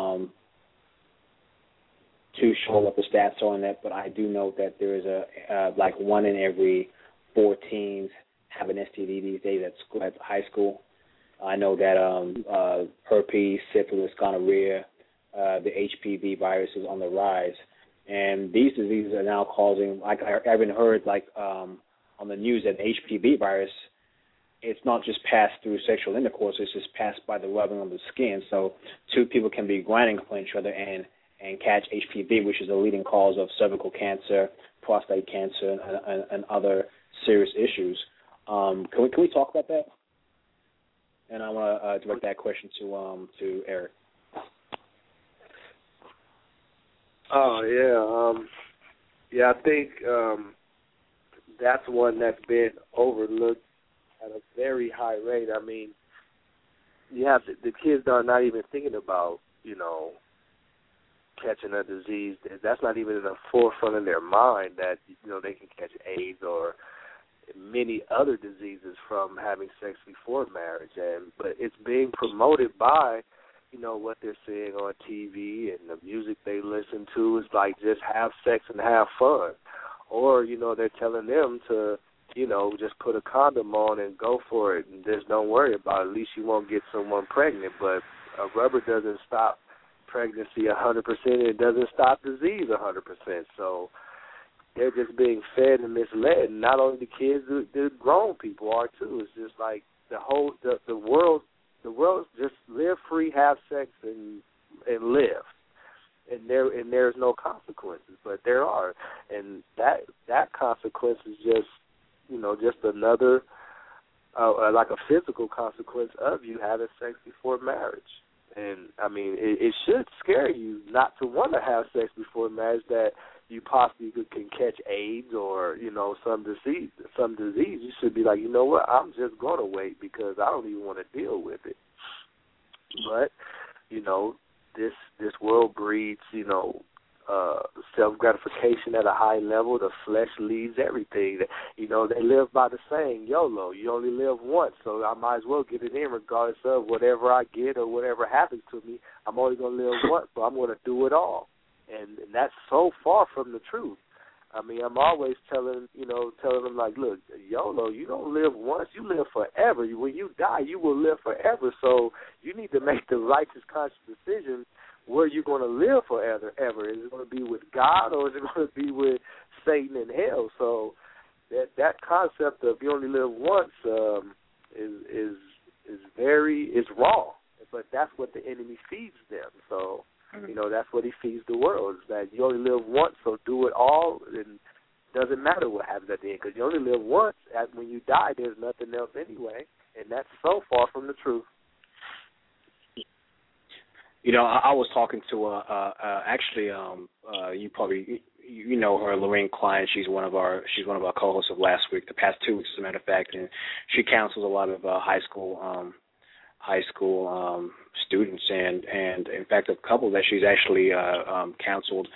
sure what the stats are on that, but I do know that there is like 1 in every 4 teens have an STD these days at high school. I know that herpes, syphilis, gonorrhea, the HPV virus is on the rise. And these diseases are now causing, like I even heard, on the news, that HPV virus, it's not just passed through sexual intercourse, it's just passed by the rubbing of the skin. So 2 people can be grinding upon each other and catch HPV, which is a leading cause of cervical cancer, prostate cancer, and other serious issues. Can we talk about that? And I want to direct that question to Eric. Oh, yeah. I think that's one that's been overlooked at a very high rate. I mean, you have the kids are not even thinking about, catching a disease, that's not even in the forefront of their mind that, they can catch AIDS or many other diseases from having sex before marriage. But it's being promoted by, what they're seeing on TV and the music they listen to is like just have sex and have fun. Or, they're telling them to, just put a condom on and go for it and just don't worry about it. At least you won't get someone pregnant. But a rubber doesn't stop pregnancy 100%. It doesn't stop disease 100%. So they're just being fed and misled. And not only the kids, the grown people are too. It's just like the world just live free, have sex, and live. And there's no consequences, but there are. And that consequence is just, just another, like a physical consequence of you having sex before marriage. And, I mean, it should scare you not to want to have sex before marriage, that you possibly can catch AIDS or, some disease. You should be like, you know what, I'm just going to wait because I don't even want to deal with it. But, this world breeds, self-gratification at a high level. The flesh leads everything. They live by the saying, YOLO, you only live once, so I might as well get it in regardless of whatever I get or whatever happens to me. I'm only going to live once, so I'm going to do it all. And that's so far from the truth. I mean, I'm always telling them, like, look, YOLO, you don't live once, you live forever. When you die, you will live forever. So you need to make the righteous, conscious decision where you're going to live forever. Is it going to be with God or is it going to be with Satan in hell? So that concept of you only live once is wrong. But that's what the enemy feeds them. So, that's what he feeds the world, is that you only live once, so do it all, and it doesn't matter what happens at the end, because you only live once. When you die, there's nothing else anyway, and that's so far from the truth. I was talking to you probably know her, Lorraine Klein. She's one of our co-hosts of last week, the past 2 weeks, as a matter of fact, and she counsels a lot of high school students, and in fact, a couple that she's actually counseled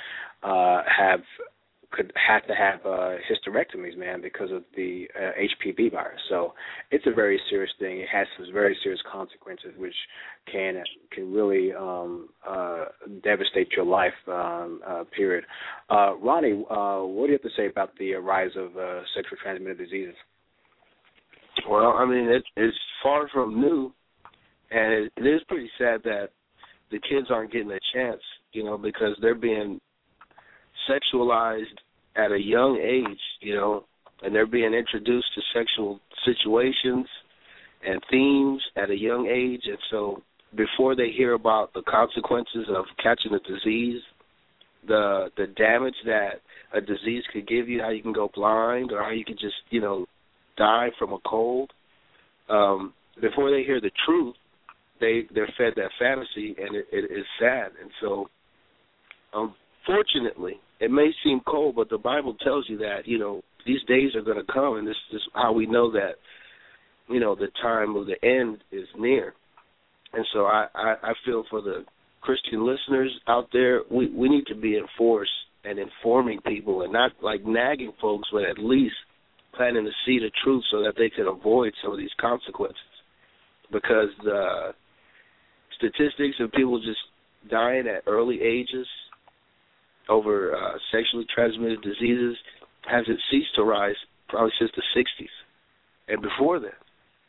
have to have hysterectomies, man, because of the HPV virus. So it's a very serious thing. It has some very serious consequences, which can really devastate your life. Period. Ronnie, what do you have to say about the rise of sexually transmitted diseases? Well, I mean, it's far from new. And it is pretty sad that the kids aren't getting a chance, because they're being sexualized at a young age, and they're being introduced to sexual situations and themes at a young age. And so before they hear about the consequences of catching a disease, the damage that a disease could give you, how you can go blind or how you could just, die from a cold, before they hear the truth, they're fed that fantasy, and it is sad. And so, unfortunately, it may seem cold, but the Bible tells you that, these days are going to come, and this is how we know that, the time of the end is near. And so I feel for the Christian listeners out there, we need to be enforced and informing people and not like nagging folks, but at least planting to see the truth so that they can avoid some of these consequences. Because the statistics of people just dying at early ages over sexually transmitted diseases hasn't ceased to rise probably since the 60s and before that.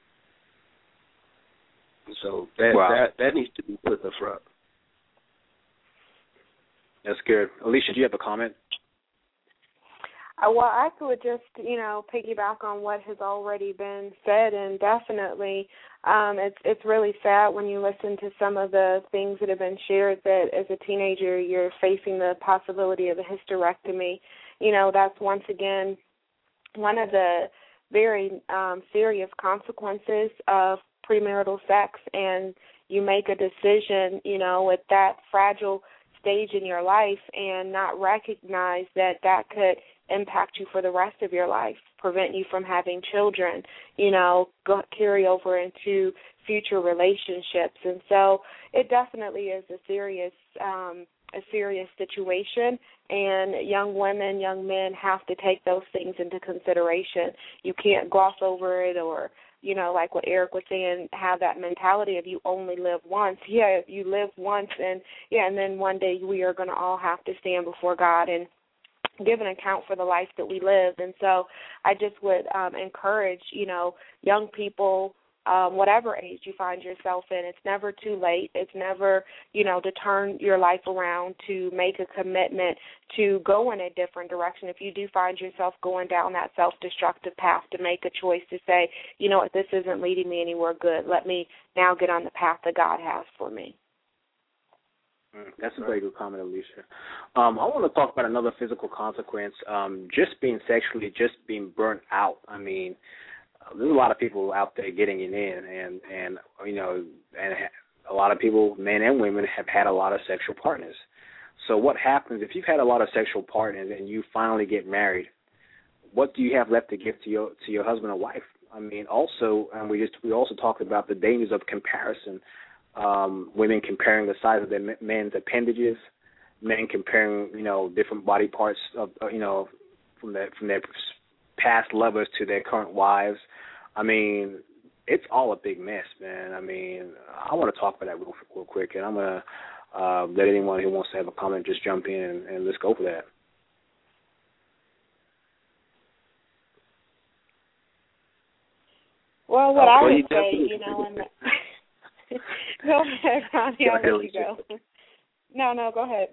And so that needs to be put in the front. That's good. Alicia, do you have a comment? Well, I could just, piggyback on what has already been said, and definitely it's really sad when you listen to some of the things that have been shared that as a teenager you're facing the possibility of a hysterectomy. That's once again one of the very serious consequences of premarital sex, and you make a decision, at that fragile stage in your life and not recognize that could impact you for the rest of your life, prevent you from having children, carry over into future relationships. And so it definitely is a serious a serious situation, and young women, young men have to take those things into consideration. You can't gloss over it or, you know, like what Eric was saying, have that mentality of you only live once. Yeah, you live once, and then one day we are going to all have to stand before God and give an account for the life that we lived. And so I just would encourage, you know, young people, whatever age you find yourself in, it's never too late. It's never, you know, to turn your life around, to make a commitment, to go in a different direction. If you do find yourself going down that self-destructive path, to make a choice to say, you know what, this isn't leading me anywhere good. Let me now get on the path that God has for me. That's a very good comment, Alicia. I want to talk about another physical consequence, just being sexually, just being burnt out. I mean, there's a lot of people out there getting it in, and you know, and a lot of people, men and women, have had a lot of sexual partners. So what happens if you've had a lot of sexual partners and you finally get married? What do you have left to give to your husband or wife? I mean, also, we also talked about the dangers of comparison. Women comparing the size of their men's appendages, men comparing, you know, different body parts of, you know, from their past lovers to their current wives. I mean, it's all a big mess, man. I mean, I want to talk about that real quick, and I'm going to let anyone who wants to have a comment just jump in and let's go for that. Well, what I would say, you know, go ahead, Ronnie, I'll let you go. No, go ahead.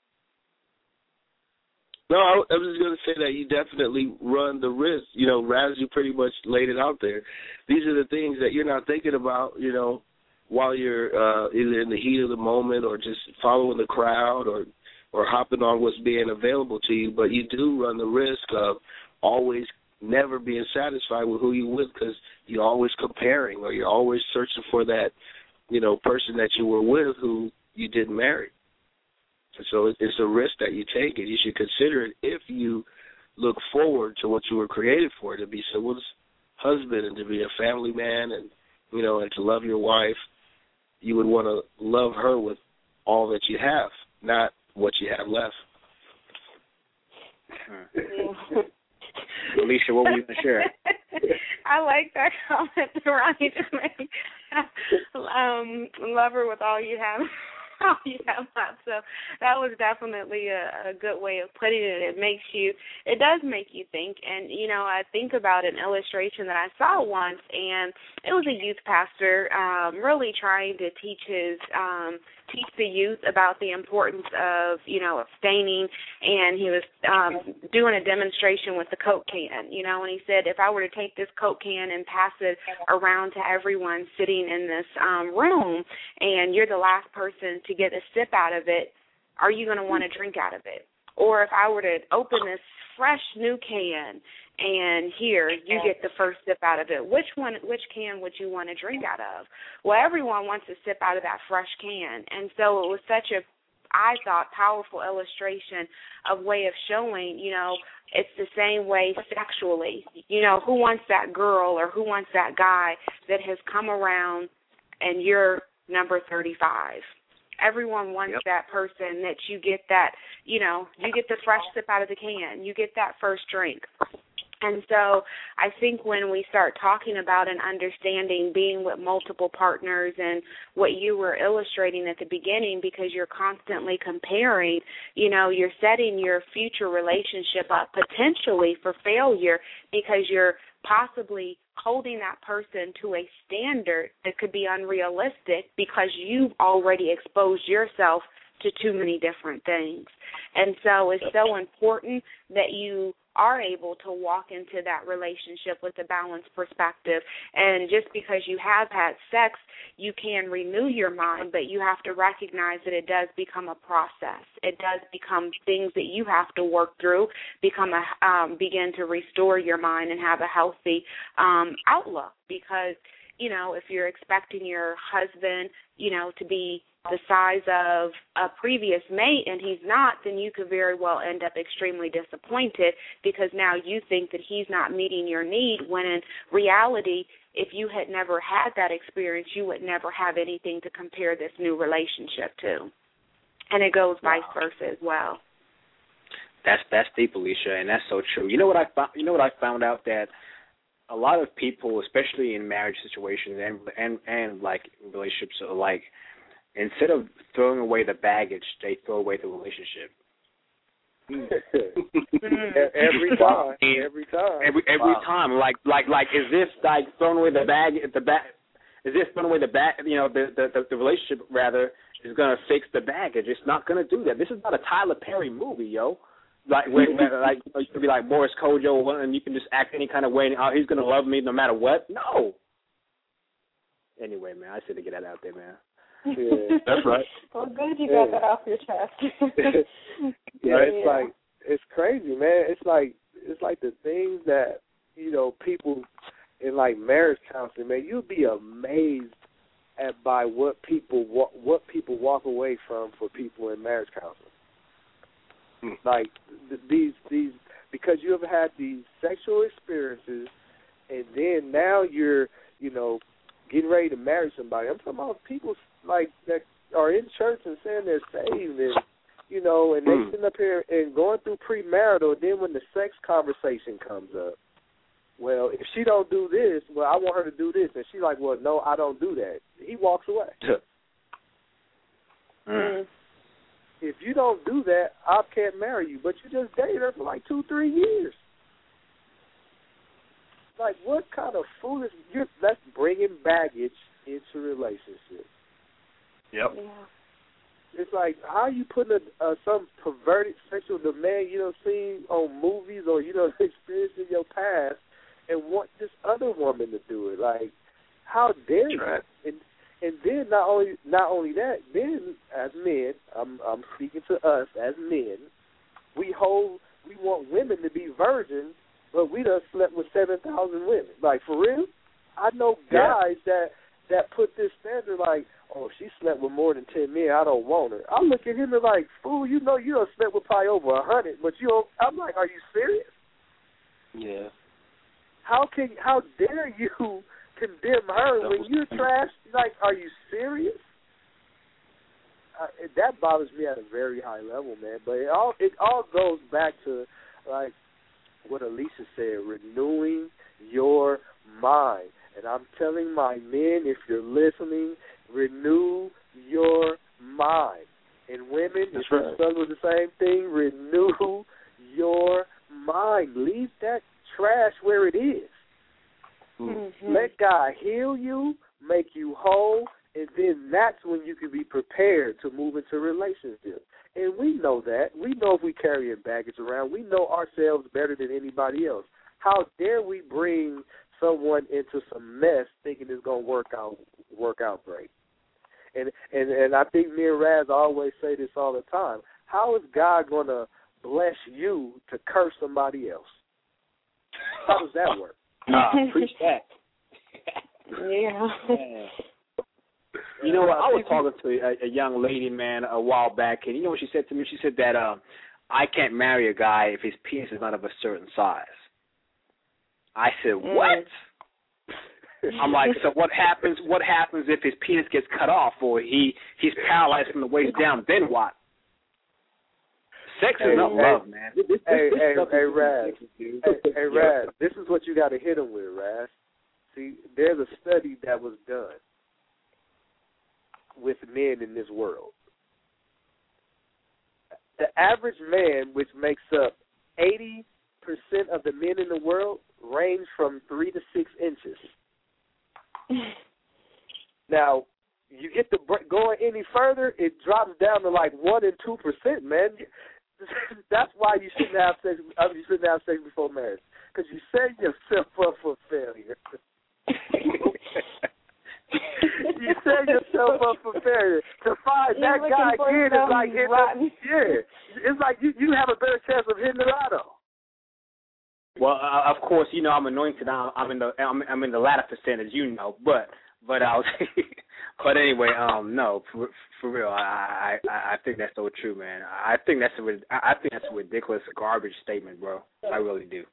No, I was just going to say that you definitely run the risk. You know, Raz, you pretty much laid it out there. These are the things that you're not thinking about, you know, while you're either in the heat of the moment or just following the crowd or hopping on what's being available to you. But you do run the risk of always never being satisfied with who you're with because you're always comparing or you're always searching for that, you know, person that you were with who you didn't marry. So it's a risk that you take, and you should consider it if you look forward to what you were created for, to be someone's husband and to be a family man and, you know, and to love your wife. You would want to love her with all that you have, not what you have left. Alicia, what were you going to share? I like that comment that Ronnie just made. Love her with all you have. So that was definitely a good way of putting it. It does make you think. And, you know, I think about an illustration that I saw once, and it was a youth pastor really trying to teach the youth about the importance of, you know, abstaining, and he was doing a demonstration with the Coke can, you know, and he said, if I were to take this Coke can and pass it around to everyone sitting in this room, and you're the last person to get a sip out of it, are you going to want to drink out of it? Or if I were to open this fresh new can and here you get the first sip out of it, which can would you want to drink out of? Well, everyone wants to sip out of that fresh can. And so it was such a, I thought, powerful illustration of way of showing, you know, it's the same way sexually. You know, who wants that girl or who wants that guy that has come around and you're number 35? Everyone wants that person that you get that, you know, you get the fresh sip out of the can. You get that first drink. And so I think when we start talking about and understanding being with multiple partners and what you were illustrating at the beginning, because you're constantly comparing, you know, you're setting your future relationship up potentially for failure because you're possibly holding that person to a standard that could be unrealistic because you've already exposed yourself to too many different things. And so it's so important that you are able to walk into that relationship with a balanced perspective. And just because you have had sex, you can renew your mind, but you have to recognize that it does become a process. It does become things that you have to work through, begin to restore your mind and have a healthy outlook. Because, you know, if you're expecting your husband, you know, to be the size of a previous mate and he's not, then you could very well end up extremely disappointed because now you think that he's not meeting your need, when in reality, if you had never had that experience, you would never have anything to compare this new relationship to. and it goes vice versa as well. That's deep, Alicia, and that's so true. You know what I found out, that a lot of people, especially in marriage situations and like relationships, are like, instead of throwing away the baggage, they throw away the relationship. Every time. Every time. Like is this like throwing away the bag? Is this throwing away the bag? You know, the relationship rather is gonna fix the baggage. It's not gonna do that. This is not a Tyler Perry movie, yo. Like like you could be like Boris Kojo, and you can just act any kind of way, and he's gonna love me no matter what. No. Anyway, man, I said to get that out there, man. Yeah, that's right. Well, good you got that off your chest. It's crazy, man. It's like the things that, you know, people in like marriage counseling, man, you'll be amazed by what people walk away from for people in marriage counseling. Like these because you have had these sexual experiences, and then now you're, you know, getting ready to marry somebody. I'm talking about people like that are in church and saying they're saved, and you know, and they sitting up here and going through premarital. And then when the sex conversation comes up, well, if she don't do this, well, I want her to do this, and she's like, well, no, I don't do that. He walks away. If you don't do that, I can't marry you. But you just dated her for like 2-3 years. Like, what kind of foolish? That's bringing baggage into relationships. Yep. Yeah. It's like, how are you putting some perverted sexual demand you don't see on movies or you don't experience in your past and want this other woman to do it? Like, how dare you? Right. And then not only that, then as men, I'm speaking to us as men, we want women to be virgins, but we done slept with 7,000 women. Like, for real? I know guys that put this standard like, oh, she slept with more than 10 men, I don't want her. I look at him and like, fool, you know you done slept with probably over 100, but you don't. I'm like, are you serious? Yeah. How dare you condemn her when you're trash? Like, are you serious? That bothers me at a very high level, man. But it all goes back to like what Alicia said, renewing your mind. And I'm telling my men, if you're listening, renew your mind. And women, if you're struggling with the same thing, renew your mind. Leave that trash where it is. Mm-hmm. Let God heal you, make you whole, and then that's when you can be prepared to move into a relationship. And we know that. We know if we carry baggage around, we know ourselves better than anybody else. How dare we bring someone into some mess thinking it's going to work out great? And I think me and Raz always say this all the time. How is God going to bless you to curse somebody else? How does that work? Preach that. Yeah. You know what? I was talking to a young lady, man, a while back, and you know what she said to me? She said that I can't marry a guy if his penis is not of a certain size. I said, what? I'm like, so what happens if his penis gets cut off or he's paralyzed from the waist down? Then what? Sex is not love, man. Hey, Raz. Hey, Raz. This is what you got to hit him with, Raz. See, there's a study that was done with men in this world. The average man, which makes up 80% of the men in the world, range from 3 to 6 inches. Now, you get to going any further, it drops down to like 1 and 2%, man. That's why you shouldn't have sex. You shouldn't have sex before marriage, because you set yourself up for failure. You set yourself up for failure. To find that guy again is like hitting. It's like you have a better chance of hitting the lotto. Well, of course, you know I'm anointed. I'm in the latter percentage, you know. But I was, but anyway, no, for real, I think that's so true, man. I think that's a ridiculous garbage statement, bro. I really do.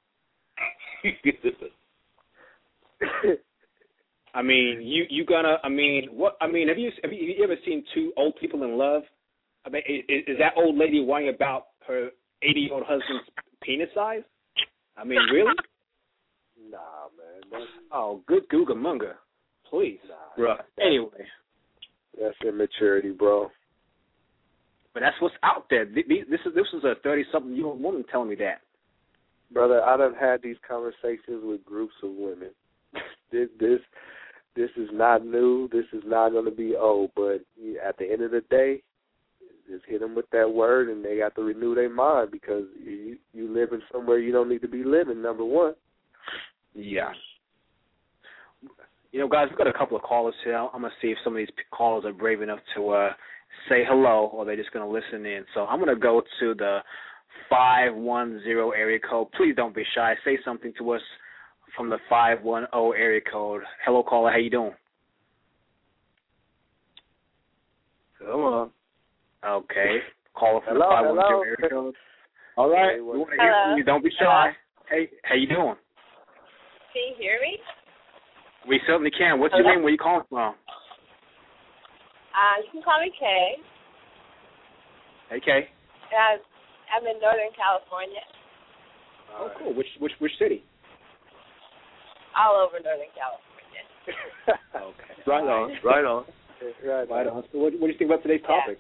I mean, have you ever seen two old people in love? I mean, is that old lady worrying about her 80-year-old husband's penis size? I mean, really? Nah, man. Oh, good Googa Munga. Please. Nah. Bruh. Anyway. That's immaturity, bro. But that's what's out there. This is a 30-something-year-old woman telling me that. Brother, I done had these conversations with groups of women. This is not new. This is not going to be old. But at the end of the day, just hit them with that word, and they got to renew their mind because you living somewhere you don't need to be living, number one. Yeah. You know, guys, we've got a couple of callers here. I'm going to see if some of these callers are brave enough to say hello, or they're just going to listen in. So I'm going to go to the 510 area code. Please don't be shy. Say something to us from the 510 area code. Hello, caller. How you doing? Come on. Okay. Caller from hello, the 510 area code. All right. We want to hear from you. Don't be shy. Hey, how you doing? Can you hear me? We certainly can. What's your name? Where you calling from? You can call me Kay. Hey, Kay. I'm in Northern California. Oh, cool. Which city? All over Northern California. Okay. Right on. Right on. So what do you think about today's topic?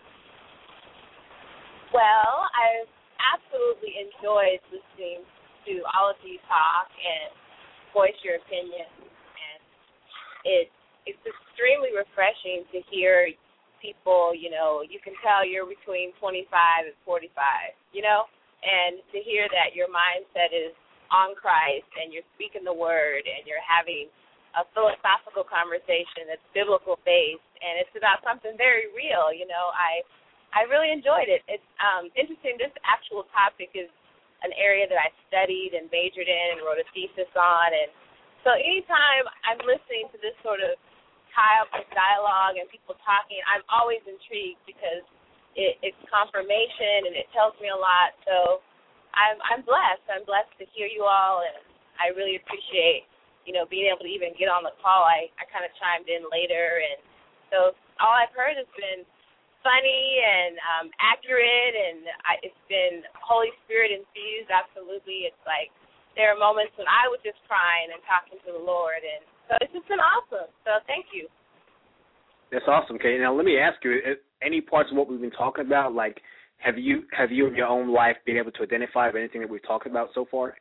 Well, I've absolutely enjoyed listening to all of you talk and voice your opinion. It's extremely refreshing to hear people, you know, you can tell you're between 25 and 45, you know, and to hear that your mindset is on Christ and you're speaking the word and you're having a philosophical conversation that's biblical based and it's about something very real, you know, I really enjoyed it. It's interesting. This actual topic is an area that I studied and majored in and wrote a thesis on, and so anytime I'm listening to this sort of dialogue and people talking, I'm always intrigued because it's confirmation and it tells me a lot. So I'm blessed. I'm blessed to hear you all, and I really appreciate, you know, being able to even get on the call. I kind of chimed in later, and so all I've heard has been funny and accurate, and it's been Holy Spirit infused. Absolutely, it's like there are moments when I was just crying and talking to the Lord, and so it's just been awesome. So thank you. That's awesome, Kay. Now let me ask you: any parts of what we've been talking about, like have you in your own life been able to identify with anything that we've talked about so far?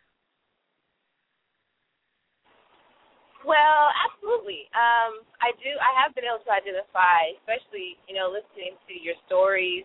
Well, absolutely. I have been able to identify, especially, you know, listening to your stories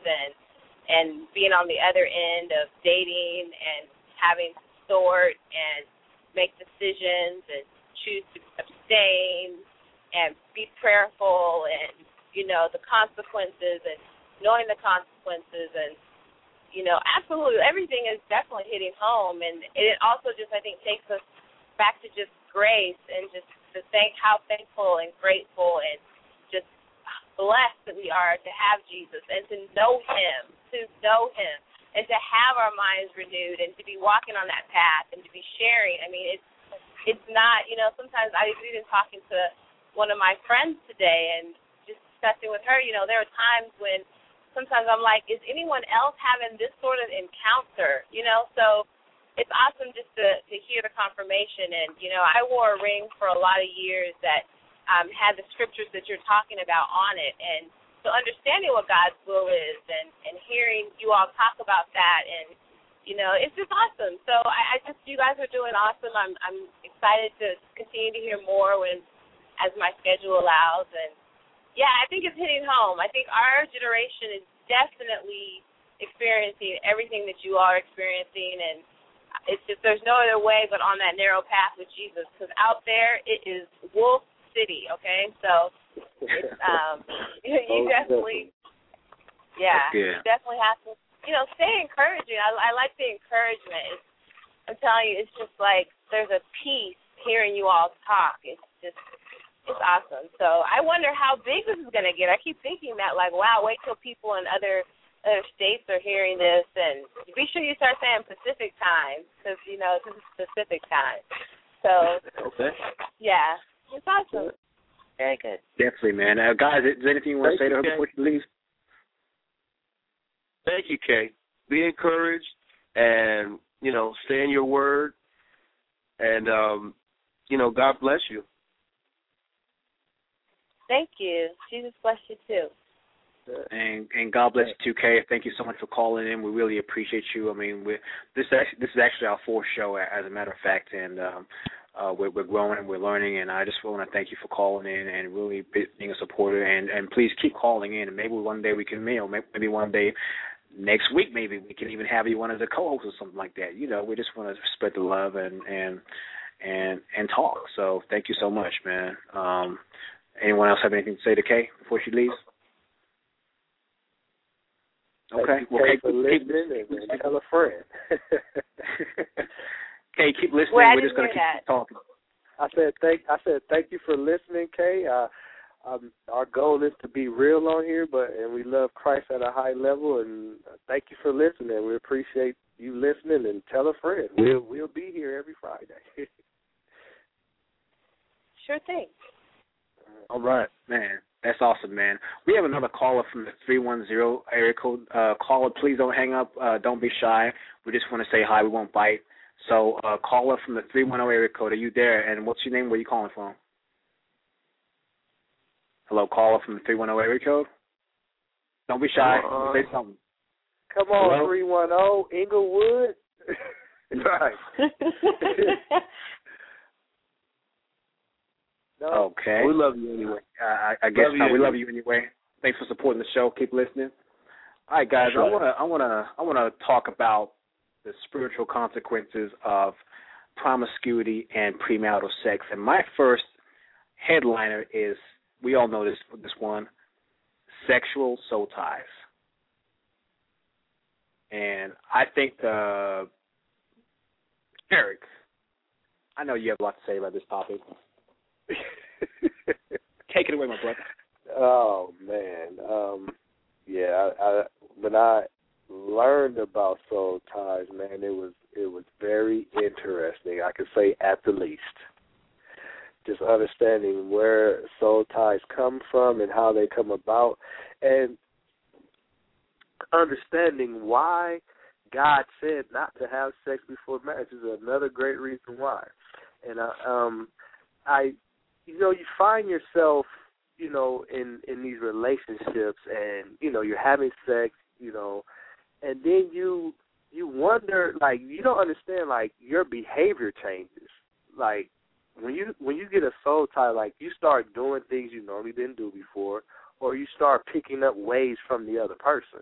and being on the other end of dating and having to sort and make decisions and choose to abstain and be prayerful and, you know, the consequences and knowing the consequences and, you know, absolutely everything is definitely hitting home, and it also just, I think, takes us back to just grace and just to how thankful and grateful and just blessed that we are to have Jesus and to know him and to have our minds renewed and to be walking on that path and to be sharing. I mean, it's not, you know, sometimes I was even talking to one of my friends today and just discussing with her, you know, there are times when sometimes I'm like, is anyone else having this sort of encounter, you know? So it's awesome just to hear the confirmation. And, you know, I wore a ring for a lot of years that had the scriptures that you're talking about on it. And so understanding what God's will is and hearing you all talk about that, and, you know, it's just awesome. So I just, you guys are doing awesome. I'm excited to continue to hear more as my schedule allows. And, yeah, I think it's hitting home. I think our generation is definitely experiencing everything that you all are experiencing, and it's just there's no other way but on that narrow path with Jesus, because out there it is Wolf City, okay? So it's, you definitely, yeah, you definitely have to, you know, stay encouraging. I like the encouragement. I'm telling you, it's just like there's a peace hearing you all talk. It's awesome. So I wonder how big this is going to get. I keep thinking that, like, wow, wait till people in other states are hearing this, and be sure you start saying Pacific time, because, you know, this is Pacific time. So, okay. Yeah, it's awesome. Very good. Definitely, man. Guys, is there anything you want to say to her before she leaves? Thank you, Kay. Be encouraged, and stay in your word, and God bless you. Thank you. Jesus bless you too. And God bless you too, Kay. Thank you so much for calling in. We really appreciate you. I mean, this is actually our fourth show, as a matter of fact, and we're growing and we're learning. And I just want to thank you for calling in and really being a supporter. And please keep calling in. And maybe one day we can mail. Maybe one day next week, maybe we can even have you on as a co-host or something like that. We just want to spread the love and talk. So thank you so much, man. Anyone else have anything to say to Kay before she leaves? Okay. Well, Kay, for listening and tell a friend. Kay, keep listening. Well, we're just going to keep talking. I said thank you for listening, Kay. Our goal is to be real on here, and we love Christ at a high level. And thank you for listening. We appreciate you listening, and tell a friend. We'll be here every Friday. Sure thing. All right, man. That's awesome, man. We have another caller from the 310 area code. Caller, please don't hang up. Don't be shy. We just want to say hi. We won't bite. So, caller from the 310 area code, are you there? And what's your name? Where are you calling from? Hello, caller from the 310 area code. Don't be shy. Say something. Come on, 310 Inglewood. Right. No. Okay. We love you anyway. I guess we love you anyway. Thanks for supporting the show. Keep listening. All right, guys. Sure. I wanna talk about the spiritual consequences of promiscuity and premarital sex. And my first headliner is, we all know this one, sexual soul ties. And I think Eric, I know you have a lot to say about this topic. Take it away, my brother. Oh man, when I learned about soul ties, man, it was very interesting. I could say at the least, just understanding where soul ties come from and how they come about, and understanding why God said not to have sex before marriage is another great reason why. And you find yourself, in these relationships, and you're having sex, and then you wonder, like, you don't understand, like, your behavior changes. Like, when you get a soul tie, like, you start doing things you normally didn't do before, or you start picking up ways from the other person,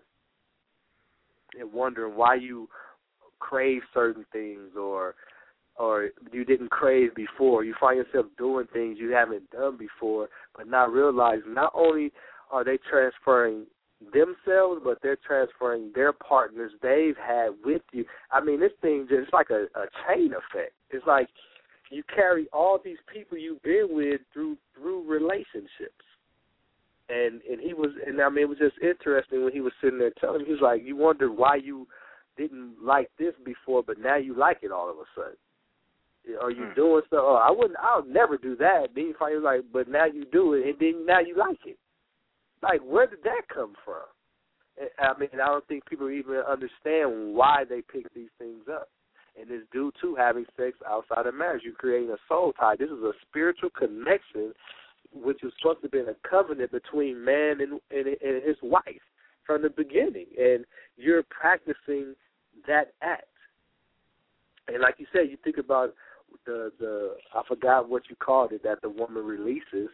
and wondering why you crave certain things, or you didn't crave before. You find yourself doing things you haven't done before, but not realizing not only are they transferring themselves, but they're transferring their partners they've had with you. I mean, this thing just like a chain effect. It's like you carry all these people you've been with through relationships. And it was just interesting when he was sitting there telling me, he was like, you wondered why you didn't like this before, but now you like it all of a sudden. Are you doing stuff? Oh, I'll never do that. Then you find like, but now you do it, and then now you like it. Like, where did that come from? I mean, I don't think people even understand why they pick these things up. And it's due to having sex outside of marriage. You're creating a soul tie. This is a spiritual connection, which is supposed to be a covenant between man and his wife from the beginning. And you're practicing that act. And like you said, you think about the I forgot what you called it, that the woman releases.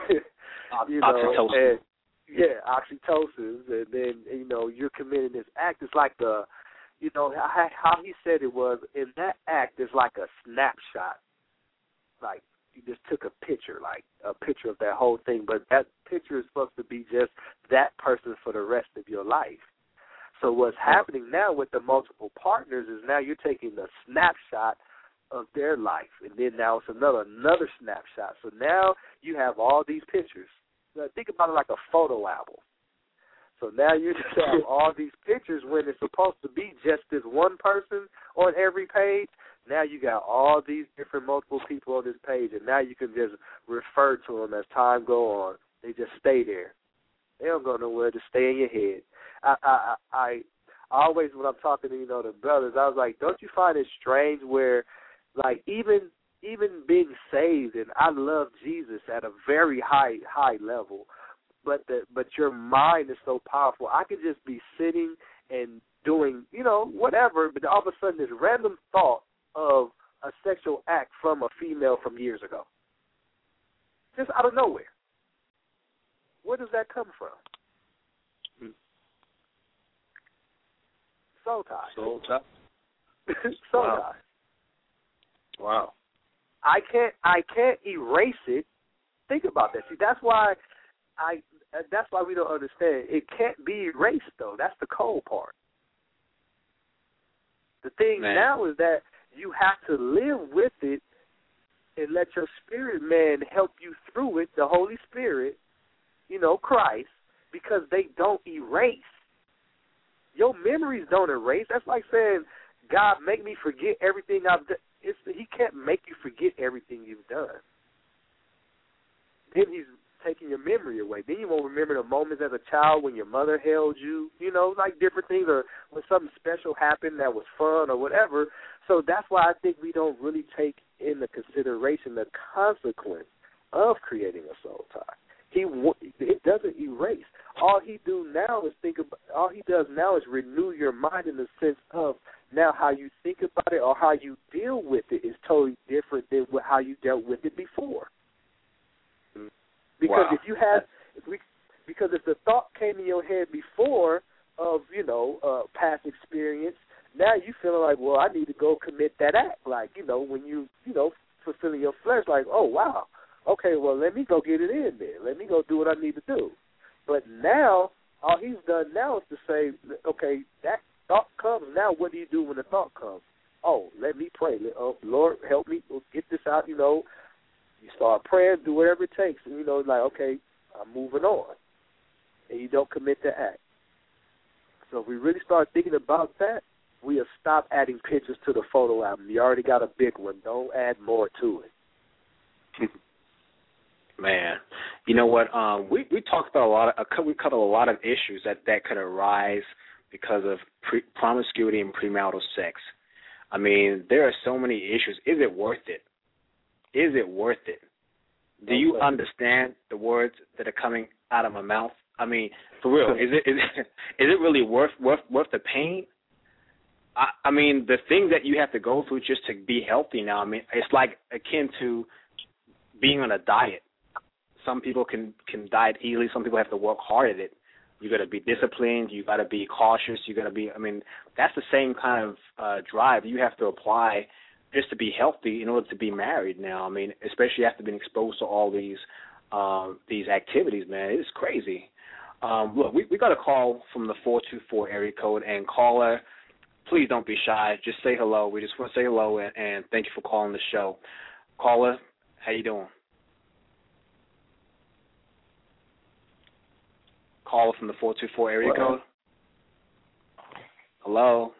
Oxytocin. Oxytocin, and then you're committing this act. It's like how he said it was, in that act is like a snapshot. Like you just took a picture of that whole thing, but that picture is supposed to be just that person for the rest of your life. So what's happening now with the multiple partners is now you're taking a snapshot of their life, and then now it's another snapshot. So now you have all these pictures. Now think about it like a photo album. So now you just have all these pictures when it's supposed to be just this one person on every page. Now you got all these different multiple people on this page, and now you can just refer to them as time go on. They just stay there. They don't go nowhere. Just stay in your head. I always when I'm talking to, the brothers, I was like, don't you find it strange where, like, even being saved, and I love Jesus at a very high level, but your mind is so powerful. I could just be sitting and doing, whatever, but all of a sudden this random thought of a sexual act from a female from years ago. Just out of nowhere. Where does that come from? Soul tie. Soul tie. Soul Wow. tie. Wow. I can't erase it. Think about that. See, that's why we don't understand. It can't be erased, though. That's the cold part. The thing now is that you have to live with it and let your spirit man help you through it, the Holy Spirit, Christ, because they don't erase. Your memories don't erase. That's like saying, God, make me forget everything I've done. He can't make you forget everything you've done. Then he's taking your memory away. Then you won't remember the moments as a child when your mother held you, like different things, or when something special happened that was fun or whatever. So that's why I think we don't really take into consideration the consequence of creating a soul tie. It doesn't erase. All he does now is renew your mind in the sense of now how you think about it or how you deal with it is totally different than how you dealt with it before. Because if the thought came in your head before of, past experience, now you feeling like, well, I need to go commit that act. Like, when you, fulfilling your flesh, like, oh, wow, okay, well, let me go get it in there. Let me go do what I need to do. But now, all he's done now is to say, okay, that thought comes. Now what do you do when the thought comes? Oh, let me pray. Oh, Lord, help me get this out, You start praying, do whatever it takes. And, like, okay, I'm moving on. And you don't commit the act. So if we really start thinking about that, we'll stop adding pictures to the photo album. You already got a big one. Don't add more to it. Man, you know what? We talked about we covered a lot of issues that could arise because of promiscuity and premarital sex. I mean, there are so many issues. Is it worth it? Is it worth it? Do you understand the words that are coming out of my mouth? I mean, for real, is it really worth the pain? I mean, the things that you have to go through just to be healthy now. I mean, it's like akin to being on a diet. Some people can diet easily. Some people have to work hard at it. You got to be disciplined. You got to be cautious. You got to be. I mean, that's the same kind of drive you have to apply just to be healthy in order to be married now. I mean, especially after being exposed to all these activities, man. It's crazy. Look, we got a call from the 424 area code, and caller, please don't be shy. Just say hello. We just want to say hello, and thank you for calling the show. Caller, how you doing? Caller from the 424 area code. Hello.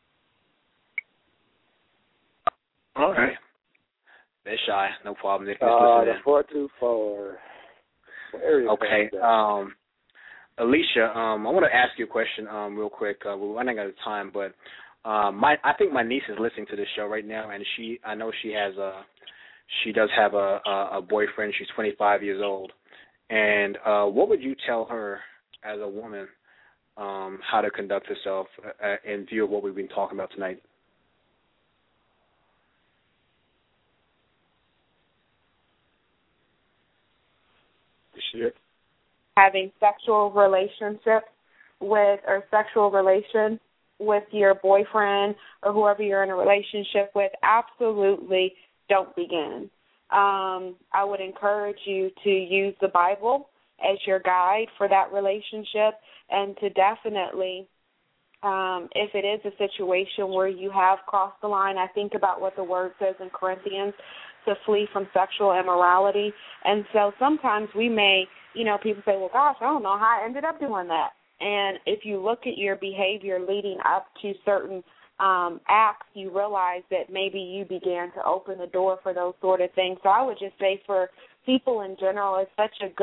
All right. They're shy. No problem. They can just listen in. 424. Okay. Alicia, I want to ask you a question real quick. We're running out of time, but I think my niece is listening to this show right now, and I know she does have a boyfriend. She's 25 years old. And what would you tell her as a woman how to conduct herself in view of what we've been talking about tonight? Having sexual relationship with or sexual relation with your boyfriend or whoever you're in a relationship with, absolutely don't begin. I would encourage you to use the Bible as your guide for that relationship, and to definitely, if it is a situation where you have crossed the line, I think about what the word says in Corinthians, to flee from sexual immorality. And so sometimes we may, people say, well, gosh, I don't know how I ended up doing that. And if you look at your behavior leading up to certain acts, you realize that maybe you began to open the door for those sort of things. So I would just say for people in general, it's such a good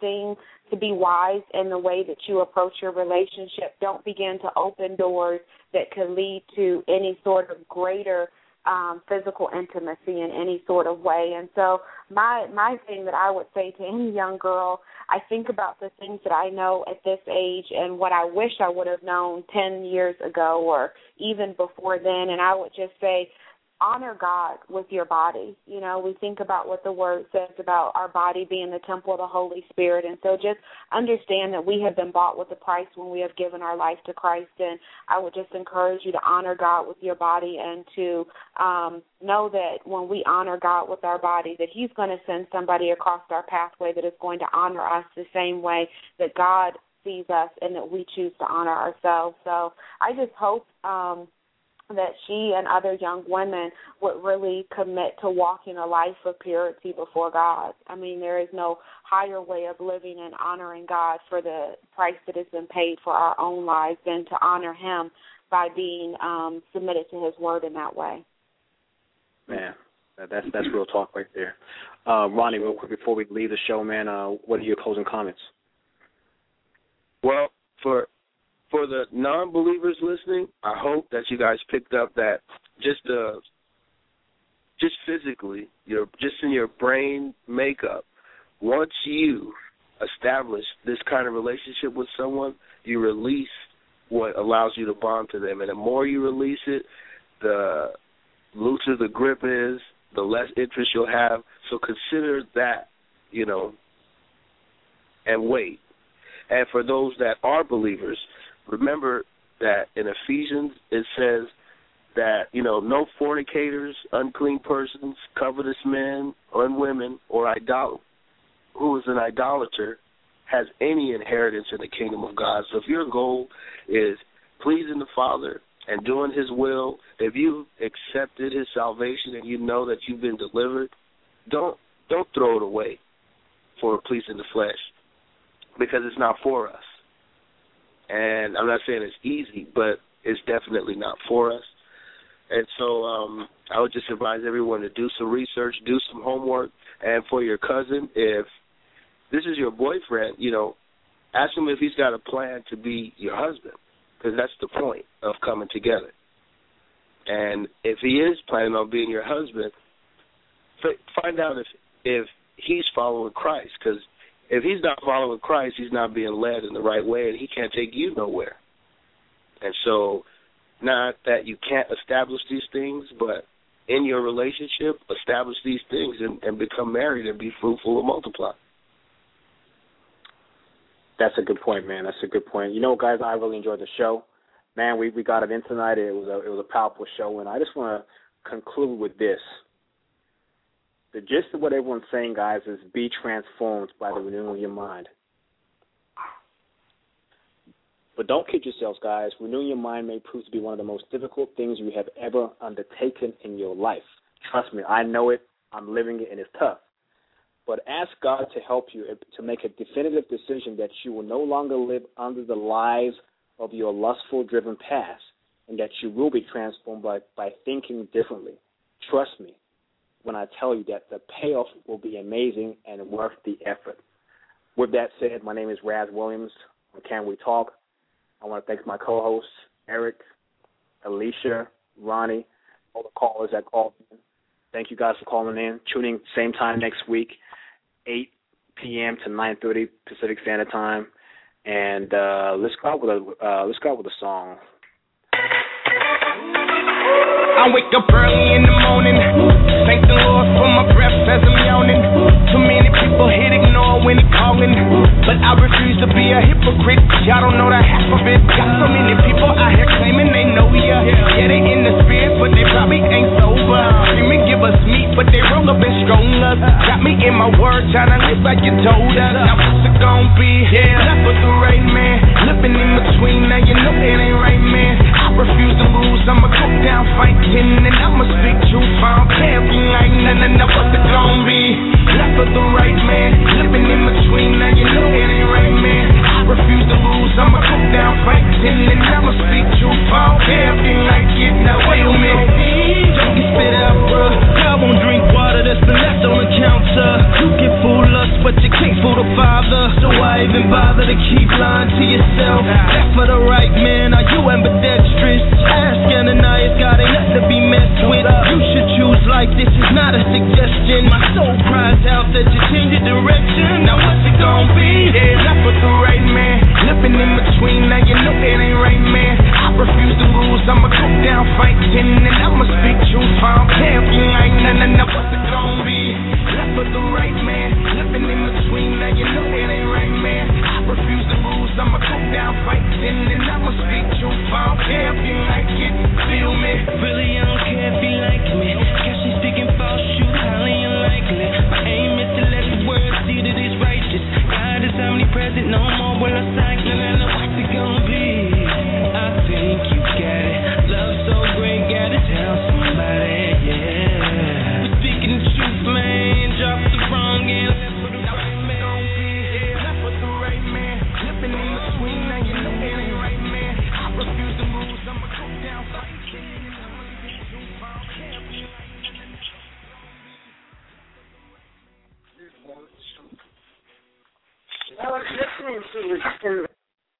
everything to be wise in the way that you approach your relationship. Don't begin to open doors that could lead to any sort of greater physical intimacy in any sort of way. And so my thing that I would say to any young girl, I think about the things that I know at this age and what I wish I would have known 10 years ago or even before then, and I would just say, honor God with your body. You know, we think about what the Word says about our body being the temple of the Holy Spirit. And so just understand that we have been bought with a price when we have given our life to Christ. And I would just encourage you to honor God with your body and to know that when we honor God with our body, that He's going to send somebody across our pathway that is going to honor us the same way that God sees us and that we choose to honor ourselves. So I just hope that she and other young women would really commit to walking a life of purity before God. I mean, there is no higher way of living and honoring God for the price that has been paid for our own lives than to honor Him by being submitted to His word in that way. Man, that's real talk right there. Ronnie, real quick before we leave the show, man, what are your closing comments? Well, for the non-believers listening, I hope that you guys picked up that just physically, just in your brain makeup, once you establish this kind of relationship with someone, you release what allows you to bond to them. And the more you release it, the looser the grip is, the less interest you'll have. So consider that, and wait. And for those that are believers, remember that in Ephesians it says that, no fornicators, unclean persons, covetous men and women, or who is an idolater has any inheritance in the kingdom of God. So if your goal is pleasing the Father and doing His will, if you've accepted His salvation and you know that you've been delivered, don't throw it away for pleasing the flesh, because it's not for us. And I'm not saying it's easy, but it's definitely not for us. And so I would just advise everyone to do some research, do some homework. And for your cousin, if this is your boyfriend, ask him if he's got a plan to be your husband, because that's the point of coming together. And if he is planning on being your husband, find out if he's following Christ, because if he's not following Christ, he's not being led in the right way, and he can't take you nowhere. And so, not that you can't establish these things, but in your relationship, establish these things and become married and be fruitful and multiply. That's a good point, man. That's a good point. Guys, I really enjoyed the show. Man, we got it in tonight. It was a powerful show, and I just want to conclude with this. The gist of what everyone's saying, guys, is be transformed by the renewing of your mind. But don't kid yourselves, guys. Renewing your mind may prove to be one of the most difficult things you have ever undertaken in your life. Trust me, I know it. I'm living it, and it's tough. But ask God to help you to make a definitive decision that you will no longer live under the lies of your lustful, driven past, and that you will be transformed by thinking differently. Trust me when I tell you that the payoff will be amazing and worth the effort. With that said, my name is Raz Williams on Can We Talk. I want to thank my co-hosts, Eric, Alicia, Ronnie, all the callers that called in. Thank you guys for calling in. Tune in same time next week, 8 p.m. to 9:30 Pacific Standard Time. And let's go out with a song. I wake up early in the morning, thank the Lord for my breath as I'm yawning. Too many people hit ignore when he calling, but I refuse to be a hypocrite. Y'all don't know the half of it. Got so many people out here claiming they know ya. Yeah, they in the spirit, but they probably ain't sober. Screaming, give us meat, but they roll up and strong us. Got me in my word, trying to live like you told us. Now what's it gon' be? Left with the right man, living in between. Now you know it ain't right, man. I refuse to lose. I'ma go down fighting, and I'ma speak truth. I don't care if you like nothing. Now what's it gon' be? Left with the right man, living in between. Now you know it ain't right, man. I refuse to lose. I'ma go down fighting, and I'ma speak truth. I don't care if you like it. Now wait a minute. Don't get spit out, bruh. God won't drink water that's been left on the counter. You can fool us, but you can't fool the Father. So better to keep lying to yourself. That for the right man, are you ambidextrous? Ask Ananias, God ain't nothing to be messed with. You should choose life, this is not a suggestion. My soul cries out that you change your direction. Now what's it gonna be?